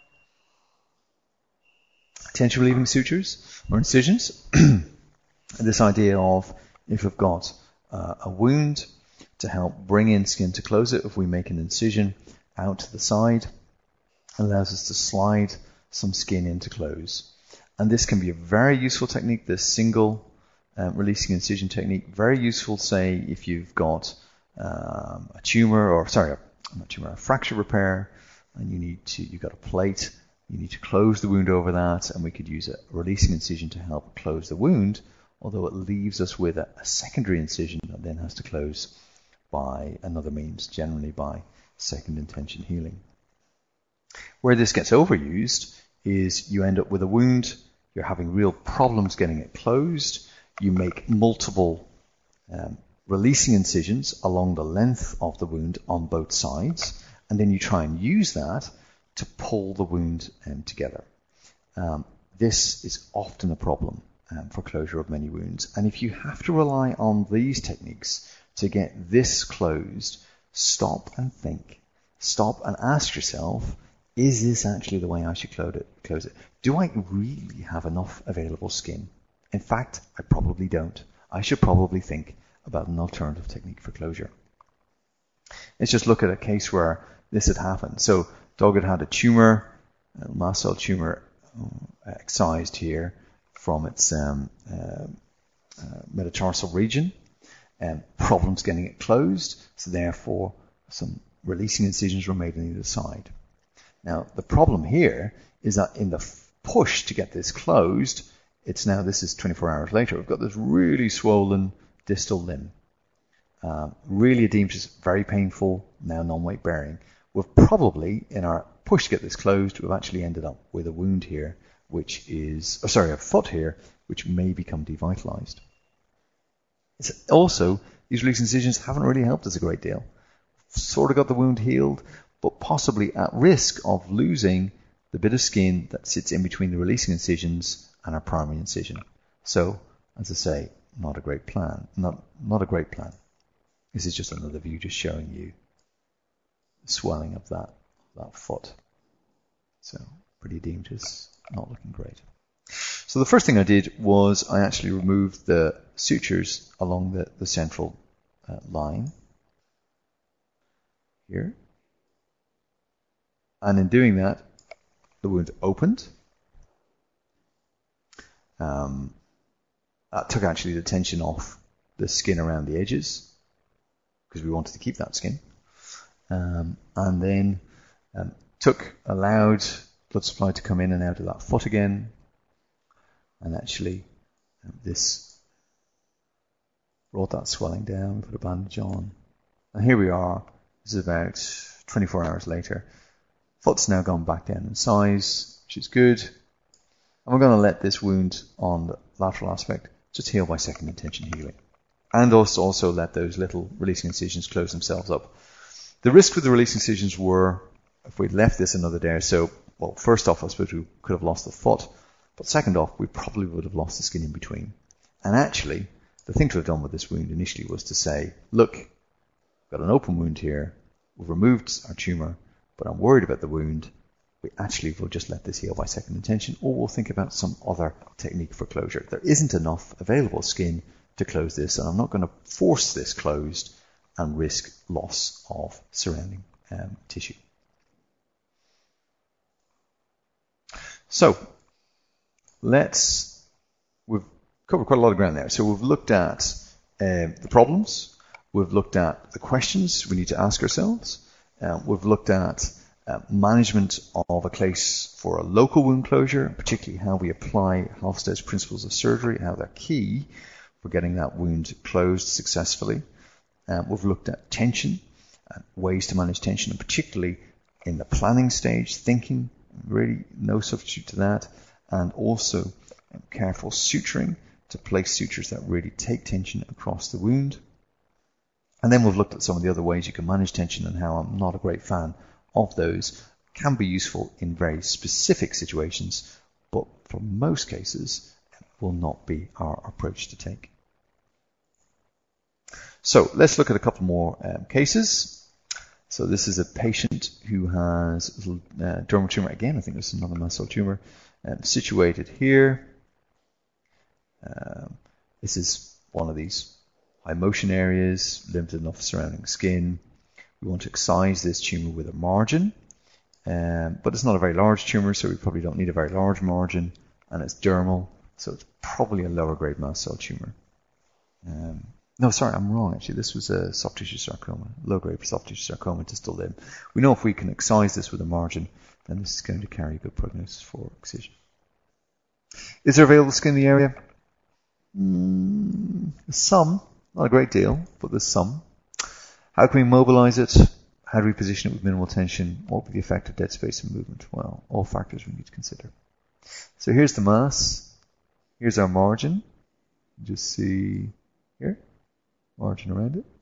Tension relieving sutures or incisions. This idea of if we've got uh, a wound, to help bring in skin to close it, if we make an incision out to the side, allows us to slide some skin in to close. And this can be a very useful technique, this single um, releasing incision technique. Very useful, say, if you've got um, a tumor, or sorry, not tumor, a fracture repair, and you need to, you've got a plate, you need to close the wound over that, and we could use a releasing incision to help close the wound, although it leaves us with a, a secondary incision that then has to close by another means, generally by second intention healing. Where this gets overused is you end up with a wound, you're having real problems getting it closed, you make multiple um, releasing incisions along the length of the wound on both sides, and then you try and use that to pull the wound um, together. Um, this is often a problem um, for closure of many wounds, and if you have to rely on these techniques to get this closed, stop and think. Stop and ask yourself, is this actually the way I should close it? Close it? Do I really have enough available skin? In fact, I probably don't. I should probably think about an alternative technique for closure. Let's just look at a case where this had happened. So, dog had had a tumor, a mast cell tumor uh, excised here from its um, uh, uh, metatarsal region. Um, problems getting it closed, so therefore some releasing incisions were made on either side. Now the problem here is that in the push to get this closed, it's now, this is twenty-four hours later, we've got this really swollen distal limb. Uh, really edematous, very painful, now non-weight bearing. We've probably, in our push to get this closed, we've actually ended up with a wound here, which is, oh, sorry, a foot here, which may become devitalized. It's also, these release incisions haven't really helped us a great deal. Sort of got the wound healed, but possibly at risk of losing the bit of skin that sits in between the releasing incisions and our primary incision. So, as I say, not a great plan. Not, not a great plan. This is just another view just showing you the swelling of that, that foot. So, pretty edematous, not looking great. So the first thing I did was I actually removed the sutures along the, the central uh, line here. And in doing that, the wound opened. Um, that took actually the tension off the skin around the edges, because we wanted to keep that skin. Um, and then um, took, allowed blood supply to come in and out of that foot again. And actually, um, this brought that swelling down, put a bandage on. And here we are. This is about twenty-four hours later. Foot's now gone back down in size, which is good. And we're going to let this wound on the lateral aspect just heal by second intention healing. And also, also let those little releasing incisions close themselves up. The risk with the releasing incisions were, if we'd left this another day or so, well, first off, I suppose we could have lost the foot. But second off, we probably would have lost the skin in between. And actually, the thing to have done with this wound initially was to say, look, we've got an open wound here. We've removed our tumour, but I'm worried about the wound. We actually will just let this heal by second intention, or we'll think about some other technique for closure. There isn't enough available skin to close this, and I'm not going to force this closed and risk loss of surrounding um, tissue. So, let's, we've covered quite a lot of ground there. So we've looked at uh, the problems, we've looked at the questions we need to ask ourselves, uh, we've looked at uh, management of a case for a local wound closure, particularly how we apply Halsted's principles of surgery, how they're key for getting that wound closed successfully. Uh, we've looked at tension, uh, ways to manage tension, and particularly in the planning stage, thinking, really no substitute to that. And also um, careful suturing to place sutures that really take tension across the wound. And then we've looked at some of the other ways you can manage tension and how I'm not a great fan of those. Can be useful in very specific situations, but for most cases will not be our approach to take. So let's look at a couple more um, cases. So this is a patient who has a little uh, dermal tumor. Again, I think this is another mast cell tumor. Um, situated here. Um, this is one of these high motion areas, limited enough surrounding skin. We want to excise this tumor with a margin, um, but it's not a very large tumor, so we probably don't need a very large margin, and it's dermal, so it's probably a lower grade mast cell tumor. Um, no, sorry, I'm wrong actually. This was a soft tissue sarcoma, low grade soft tissue sarcoma distal limb. We know if we can excise this with a margin, then this is going to carry a good prognosis for excision. Is there available skin in the area? Mm, some, not a great deal, but there's some. How can we mobilize it? How do we position it with minimal tension? What would be the effect of dead space and movement? Well, all factors we need to consider. So here's the mass. Here's our margin. Just see here, margin around it.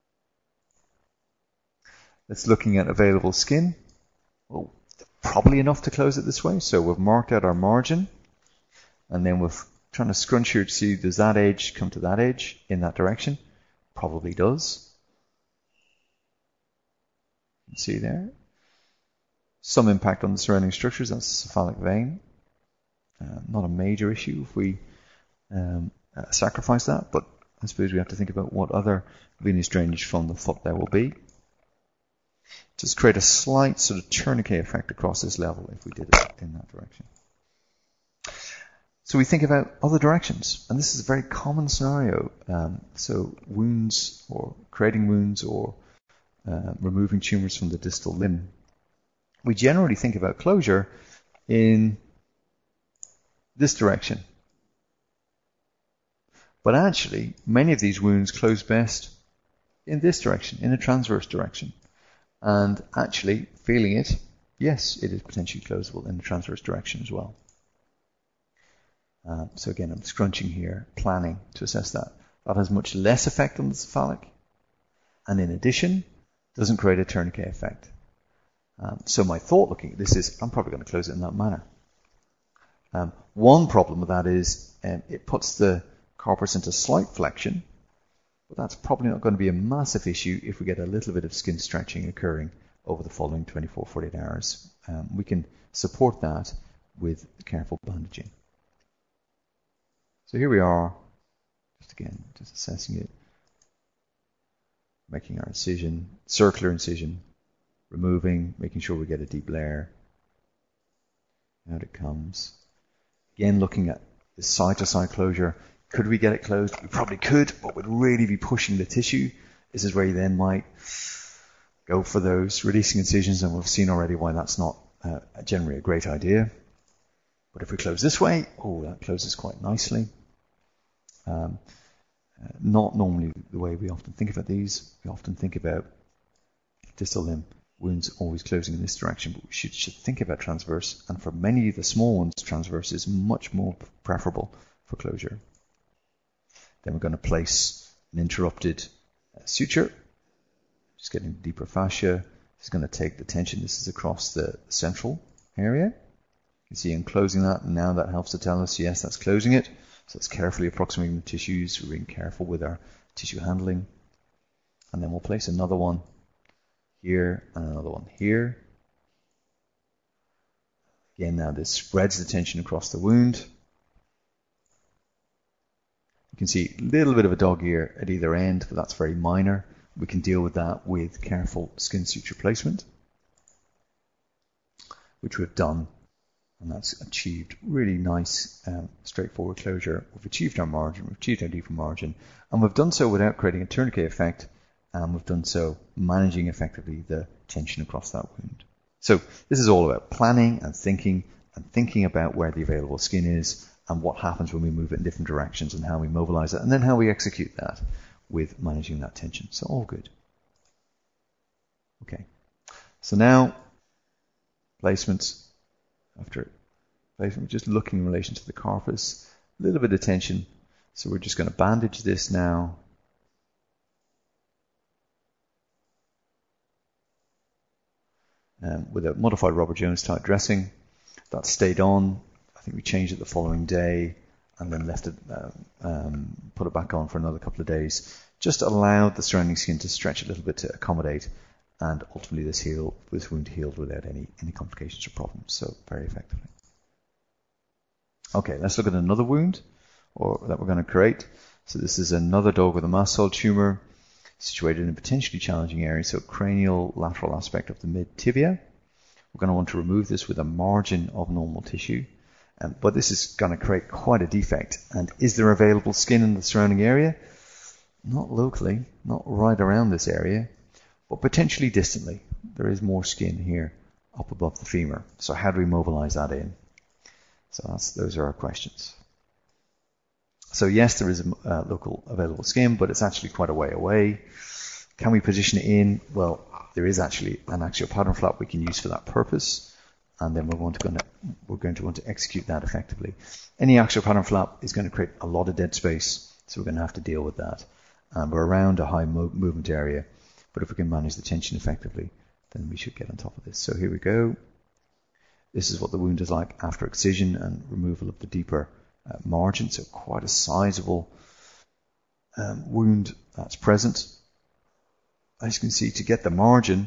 That's looking at available skin. Well, probably enough to close it this way. So we've marked out our margin, and then we're trying to scrunch here to see, does that edge come to that edge in that direction? Probably does. You can see there. Some impact on the surrounding structures. That's the cephalic vein. Uh, not a major issue if we um, uh, sacrifice that, but I suppose we have to think about what other venous drainage from the foot there will be. Just create a slight sort of tourniquet effect across this level if we did it in that direction. So we think about other directions, and this is a very common scenario. Um, so wounds, or creating wounds, or uh, removing tumors from the distal limb. We generally think about closure in this direction. But actually, many of these wounds close best in this direction, in a transverse direction. And actually, feeling it, yes, it is potentially closable in the transverse direction as well. Uh, so again, I'm scrunching here, planning to assess that. That has much less effect on the cephalic, and in addition, doesn't create a tourniquet effect. Um, so my thought looking at this is, I'm probably going to close it in that manner. Um, one problem with that is um, it puts the carpus into slight flexion, but that's probably not going to be a massive issue if we get a little bit of skin stretching occurring over the following twenty-four, forty-eight hours. Um, we can support that with careful bandaging. So here we are, just again, just assessing it, making our incision, circular incision, removing, making sure we get a deep layer. Out it comes. Again, looking at the side-to-side closure. Could we get it closed? We probably could, but we'd really be pushing the tissue. This is where you then might go for those releasing incisions, and we've seen already why that's not uh, generally a great idea. But if we close this way, oh, that closes quite nicely. Um, uh, not normally the way we often think about these. We often think about distal limb wounds always closing in this direction, but we should, should think about transverse, and for many of the small ones, transverse is much more preferable for closure. Then we're going to place an interrupted uh, suture, just getting deeper fascia. This is going to take the tension. This is across the central area. You can see I'm closing that, and now that helps to tell us, yes, that's closing it. So it's carefully approximating the tissues. We're being careful with our tissue handling. And then we'll place another one here and another one here. Again, now this spreads the tension across the wound. You can see a little bit of a dog ear at either end, but that's very minor. We can deal with that with careful skin suture placement, which we've done, and that's achieved really nice, um, straightforward closure. We've achieved our margin, we've achieved our deeper margin, and we've done so without creating a tourniquet effect, and we've done so managing effectively the tension across that wound. So this is all about planning and thinking, and thinking about where the available skin is, and what happens when we move it in different directions, and how we mobilize it, and then how we execute that with managing that tension. So all good. Okay. So now, placements. After placement, just looking in relation to the carpus, a little bit of tension. So we're just going to bandage this now. Um, with a modified Robert Jones type dressing. That stayed on. I think we changed it the following day and then left it, uh, um, put it back on for another couple of days. Just allowed the surrounding skin to stretch a little bit to accommodate, and ultimately this heal, this wound healed without any, any complications or problems, so very effectively. Okay, let's look at another wound or that we're going to create. So this is another dog with a mast cell tumor situated in a potentially challenging area, so cranial lateral aspect of the mid tibia. We're going to want to remove this with a margin of normal tissue, um, but this is going to create quite a defect. And is there available skin in the surrounding area? Not locally, not right around this area, but potentially distantly. There is more skin here up above the femur. So how do we mobilize that in? So that's, those are our questions. So yes, there is a uh, local available skin, but it's actually quite a way away. Can we position it in? Well, there is actually an axial pattern flap we can use for that purpose, and then we're going to, going to, we're going to want to execute that effectively. Any axial pattern flap is going to create a lot of dead space, so we're going to have to deal with that. And we're around a high mo movement area, but if we can manage the tension effectively, then we should get on top of this. So here we go. This is what the wound is like after excision and removal of the deeper uh, margin. So quite a sizable um, wound that's present. As you can see, to get the margin,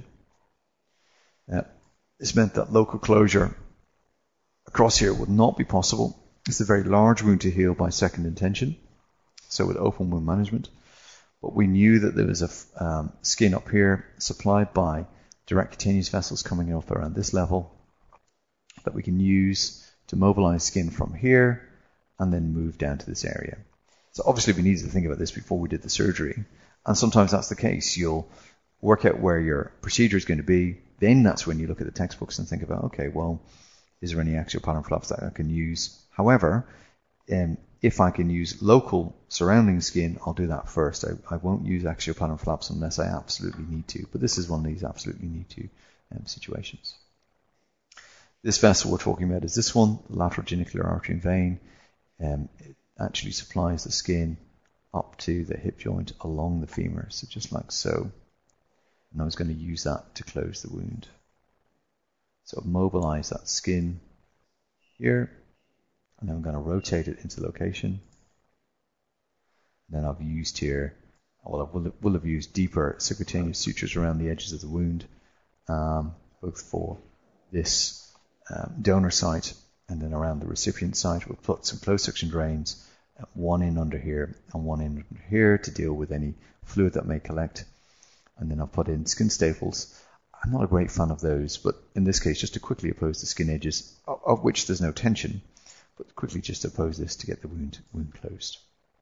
uh, this meant that local closure across here would not be possible. It's a very large wound to heal by second intention, so with open wound management. But we knew that there was a um, skin up here supplied by direct cutaneous vessels coming up around this level that we can use to mobilize skin from here and then move down to this area. So obviously we needed to think about this before we did the surgery, and sometimes that's the case. You'll work out where your procedure is going to be, then that's when you look at the textbooks and think about, okay, well, is there any axial pattern flaps that I can use? However, um, if I can use local surrounding skin, I'll do that first. I, I won't use axial pattern flaps unless I absolutely need to, but this is one of these absolutely need to um, situations. This vessel we're talking about is this one, the lateral genicular artery and vein. Um, it actually supplies the skin up to the hip joint along the femur, so just like so. And I was going to use that to close the wound. So mobilize that skin here, and then I'm going to rotate it into location. And then I've used here, well, I will, will have used deeper subcutaneous sutures around the edges of the wound, um, both for this um, donor site and then around the recipient site. We'll put some closed suction drains, one in under here and one in under here to deal with any fluid that may collect. And then I'll put in skin staples. I'm not a great fan of those, but in this case, just to quickly oppose the skin edges, of, of which there's no tension, but quickly just oppose this to get the wound, wound closed.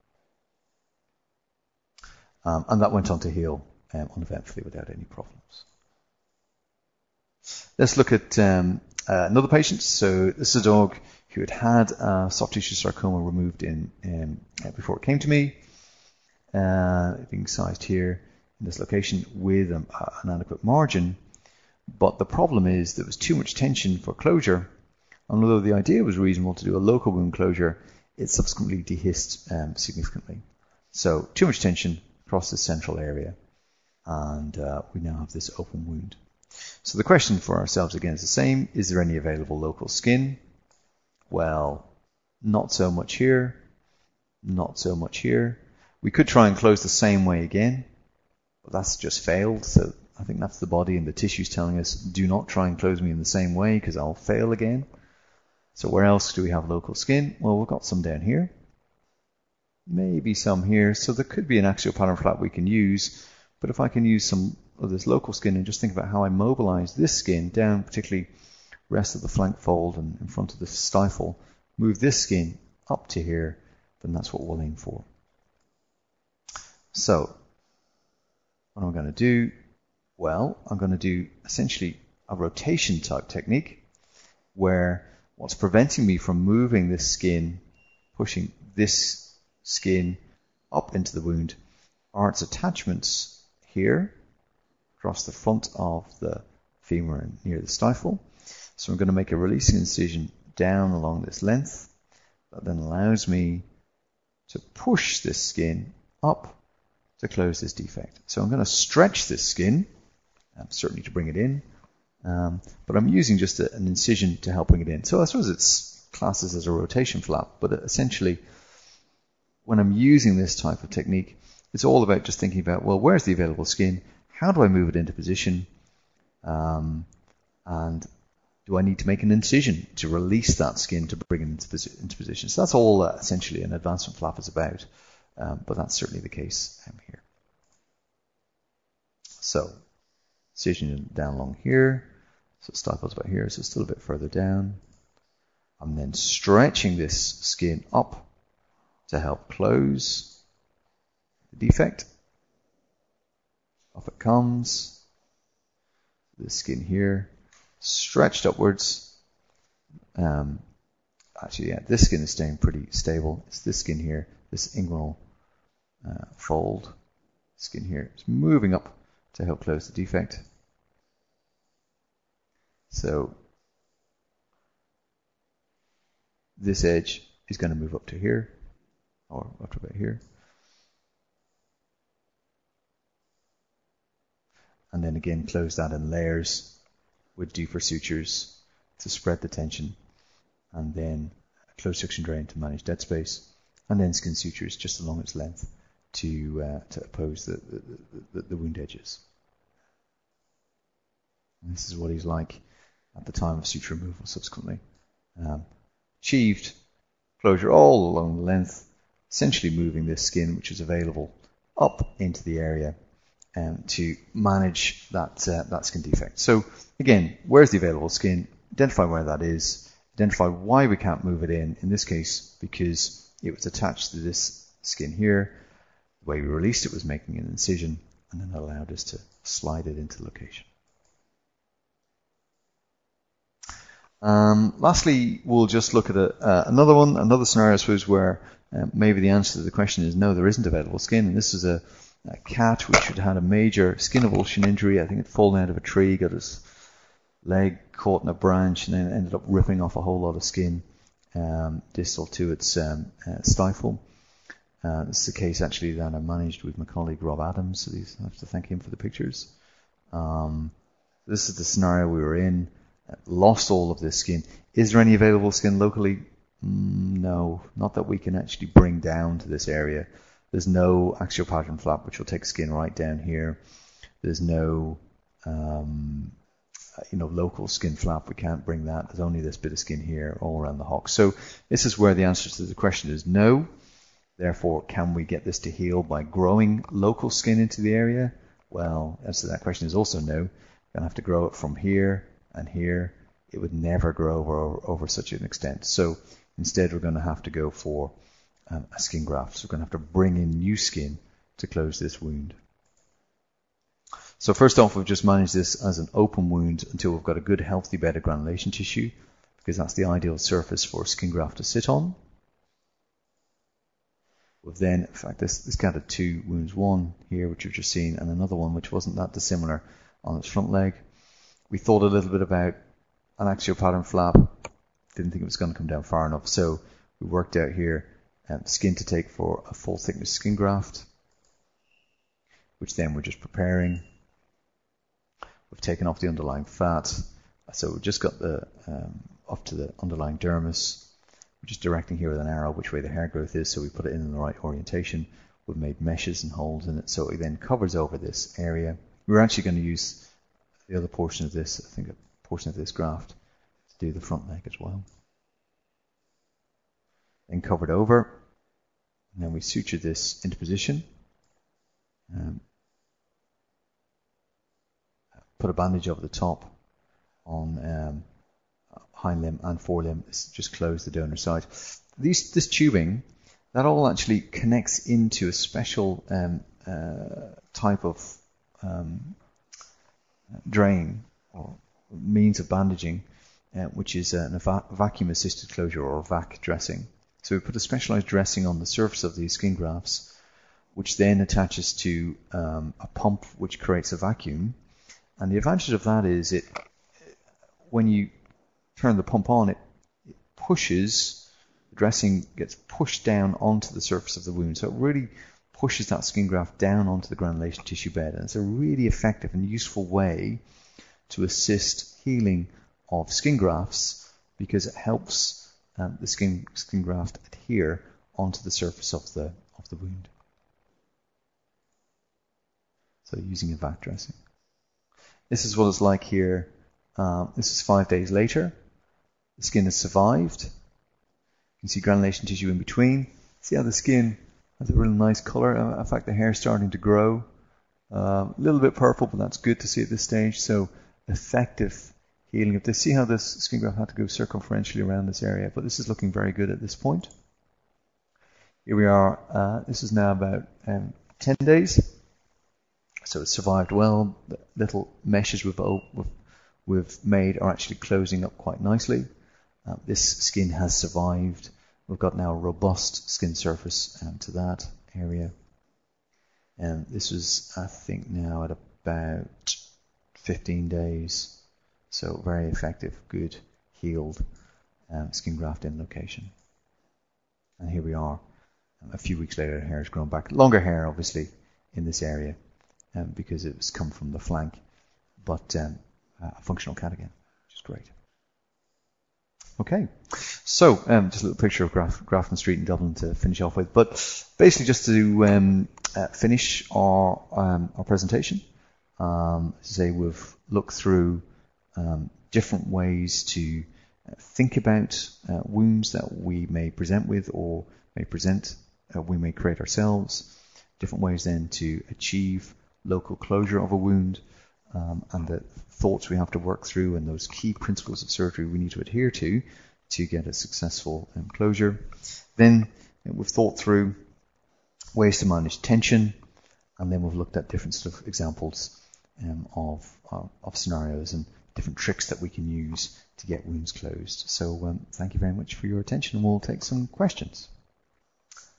Um, and that went on to heal um, uneventfully without any problems. Let's look at um, uh, another patient. So this is a dog who had had uh, soft tissue sarcoma removed in um, uh, before it came to me, uh, being sized here in this location with um, uh, an adequate margin. But the problem is there was too much tension for closure, and although the idea was reasonable to do a local wound closure, it subsequently dehisced um, significantly. So too much tension across this central area, and uh, we now have this open wound. So the question for ourselves again is the same. Is there any available local skin? Well, not so much here, not so much here. We could try and close the same way again, but that's just failed. So I think that's the body and the tissues telling us, do not try and close me in the same way because I'll fail again. So where else do we have local skin? Well, we've got some down here. Maybe some here. So there could be an axial pattern flap we can use. But if I can use some of this local skin and just think about how I mobilize this skin down, particularly rest of the flank fold and in front of the stifle, move this skin up to here, then that's what we'll aim for. So what am I going to do? Well, I'm going to do essentially a rotation type technique where what's preventing me from moving this skin, pushing this skin up into the wound, are its attachments here across the front of the femur and near the stifle. So I'm going to make a releasing incision down along this length that then allows me to push this skin up to close this defect. So I'm going to stretch this skin, um, certainly to bring it in, um, but I'm using just a, an incision to help bring it in. So I suppose it's classes as a rotation flap, but essentially when I'm using this type of technique, it's all about just thinking about, well, where's the available skin? How do I move it into position? Um, and do I need to make an incision to release that skin to bring it into, into position? So that's all uh, essentially an advancement flap is about, um, but that's certainly the case um, here. So incision down along here, so stifle's about here, so it's still a bit further down. I'm then stretching this skin up to help close the defect. Off it comes. The skin here, stretched upwards. Um, actually, yeah, this skin is staying pretty stable. It's this skin here, this inguinal uh, fold. Skin here is moving up to help close the defect. So this edge is going to move up to here, or up to about here. And then again close that in layers with deeper sutures to spread the tension, and then a closed suction drain to manage dead space, and then skin sutures just along its length to uh, to oppose the, the, the, the wound edges. And this is what he's like at the time of suture removal subsequently. Um, achieved closure all along the length, essentially moving this skin, which is available, up into the area Um, to manage that uh, that skin defect. So again, where's the available skin? Identify where that is. Identify why we can't move it in. In this case, because it was attached to this skin here. The way we released it was making an incision, and then allowed us to slide it into location. Um, lastly, we'll just look at a, uh, another one, another scenario, I suppose, where uh, maybe the answer to the question is no, there isn't available skin. And this is a, a cat which had had a major skin avulsion injury. I think it had fallen out of a tree, got his leg caught in a branch, and then ended up ripping off a whole lot of skin um, distal to its um, uh, stifle. Uh, this is a case actually that I managed with my colleague Rob Adams, so I have to thank him for the pictures. Um, this is the scenario we were in. Uh, lost all of this skin. Is there any available skin locally? Mm, no, not that we can actually bring down to this area. There's no axial pattern flap which will take skin right down here. There's no um, you know, local skin flap. We can't bring that. There's only this bit of skin here all around the hock. So this is where the answer to the question is no. Therefore, can we get this to heal by growing local skin into the area? Well, the answer to that question is also no. You're going to have to grow it from here and here. It would never grow over, over such an extent. So instead, we're going to have to go for um, a skin graft. So we're going to have to bring in new skin to close this wound. So first off, we've just managed this as an open wound until we've got a good healthy bed of granulation tissue, because that's the ideal surface for a skin graft to sit on. We've then, in fact, this, this cat had two wounds, one here, which you've just seen, and another one which wasn't that dissimilar on its front leg. We thought a little bit about an axial pattern flap, didn't think it was going to come down far enough, so we worked out here um, skin to take for a full thickness skin graft, which then we're just preparing. We've taken off the underlying fat, so we've just got the um, up to the underlying dermis. We're just directing here with an arrow which way the hair growth is, so we put it in, in the right orientation. We've made meshes and holes in it, so it then covers over this area. We're actually going to use the other portion of this, I think a portion of this graft, to do the front leg as well. Then covered over, and then we suture this into position. Um, put a bandage over the top on um, hind limb and forelimb. Just close the donor side. These, this tubing, that all actually connects into a special um, uh, type of um, drain or means of bandaging, uh, which is a va- vacuum-assisted closure or vac dressing. So we put a specialized dressing on the surface of these skin grafts, which then attaches to um, a pump which creates a vacuum. And the advantage of that is it, when you turn the pump on, it, it pushes, the dressing gets pushed down onto the surface of the wound. So it really pushes that skin graft down onto the granulation tissue bed. And it's a really effective and useful way to assist healing of skin grafts, because it helps um, the skin, skin graft adhere onto the surface of the, of the wound. So using a vac dressing. This is what it's like here. Um, this is five days later. The skin has survived. You can see granulation tissue in between. See how the skin has a really nice color. Uh, in fact, the hair is starting to grow. Uh, a little bit purple, but that's good to see at this stage. So effective healing of this. See how this skin graft had to go circumferentially around this area, but this is looking very good at this point. Here we are. Uh, this is now about um, ten days. So it's survived well. The little meshes we've, we've made are actually closing up quite nicely. Uh, this skin has survived. We've got now a robust skin surface um, to that area. And this was, I think, now at about fifteen days. So very effective, good, healed um, skin graft in location. And here we are. A few weeks later, the hair has grown back. Longer hair, obviously, in this area. Um, because it's come from the flank, but um, a functional cat again, which is great. Okay, so um, just a little picture of Graf- Grafton Street in Dublin to finish off with, but basically just to um, uh, finish our um, our presentation. Um, as I say, we've looked through um, different ways to uh, think about uh, wounds that we may present with or may present, uh, we may create ourselves. Different ways then to achieve local closure of a wound, um, and the thoughts we have to work through and those key principles of surgery we need to adhere to to get a successful um, closure. Then we've thought through ways to manage tension, and then we've looked at different sort of examples um, of, uh, of scenarios and different tricks that we can use to get wounds closed. So um, thank you very much for your attention, and we'll take some questions.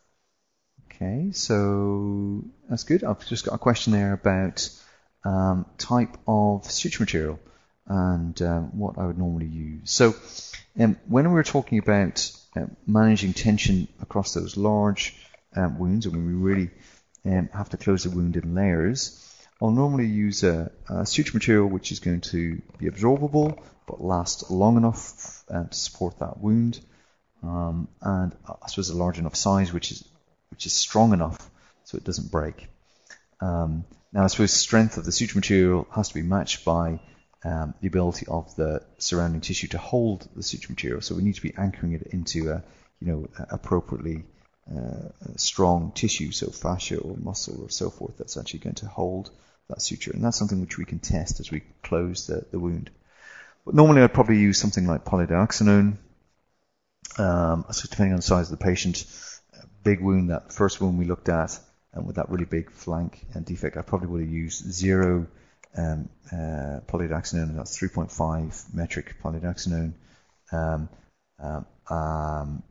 Okay, so that's good. I've just got a question there about um, type of suture material and um, what I would normally use. So um, when we're talking about uh, managing tension across those large um, wounds, and when we really um, have to close the wound in layers, I'll normally use a, a suture material which is going to be absorbable but last long enough uh, to support that wound, um, and I suppose a large enough size which is which is strong enough so it doesn't break. Um, now I suppose strength of the suture material has to be matched by um, the ability of the surrounding tissue to hold the suture material. So we need to be anchoring it into a you know appropriately uh, strong tissue, so fascia or muscle or so forth, that's actually going to hold that suture, and that's something which we can test as we close the, the wound. But normally I'd probably use something like polydioxanone. Um, so depending on the size of the patient, big wound, that first wound we looked at, and with that really big flank and defect, I probably would have used zero um, uh, polydioxanone, and that's three point five metric polydioxanone, um, um, um,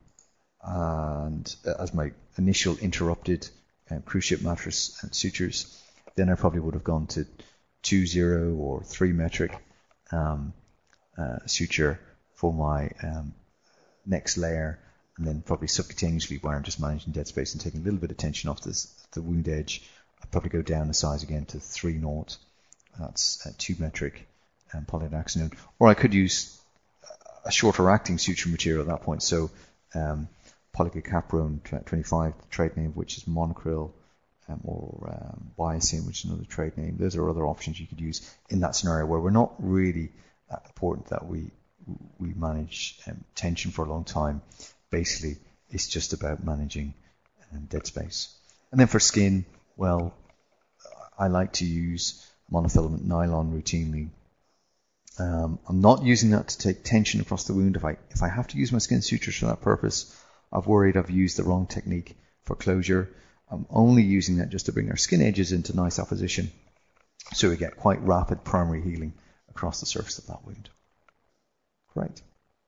and as my initial interrupted um, cruise ship mattress and sutures. Then I probably would have gone to two zero or three metric um, uh, suture for my um, next layer, and then probably subcutaneously, where I'm just managing dead space and taking a little bit of tension off this, the wound edge, I'd probably go down the size again to three naught. That's uh, two metric um, polydioxanone. Or I could use a shorter acting suture material at that point. So um, polycaprone twenty-five, the trade name, which is Monocryl, um, or um, Biocin, which is another trade name. Those are other options you could use in that scenario where we're not really uh, important that we we manage um, tension for a long time. Basically, it's just about managing um, dead space. And then for skin, well, I like to use monofilament nylon routinely. Um, I'm not using that to take tension across the wound. If I if I have to use my skin sutures for that purpose, I've worried I've used the wrong technique for closure. I'm only using that just to bring our skin edges into nice opposition, so we get quite rapid primary healing across the surface of that wound. Great.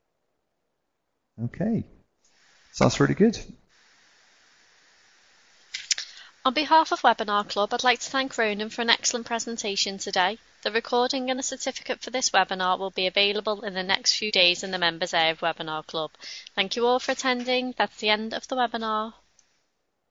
Okay. Sounds really good. On behalf of Webinar Club, I'd like to thank Ronan for an excellent presentation today. The recording and a certificate for this webinar will be available in the next few days in the members area of Webinar Club. Thank you all for attending. That's the end of the webinar.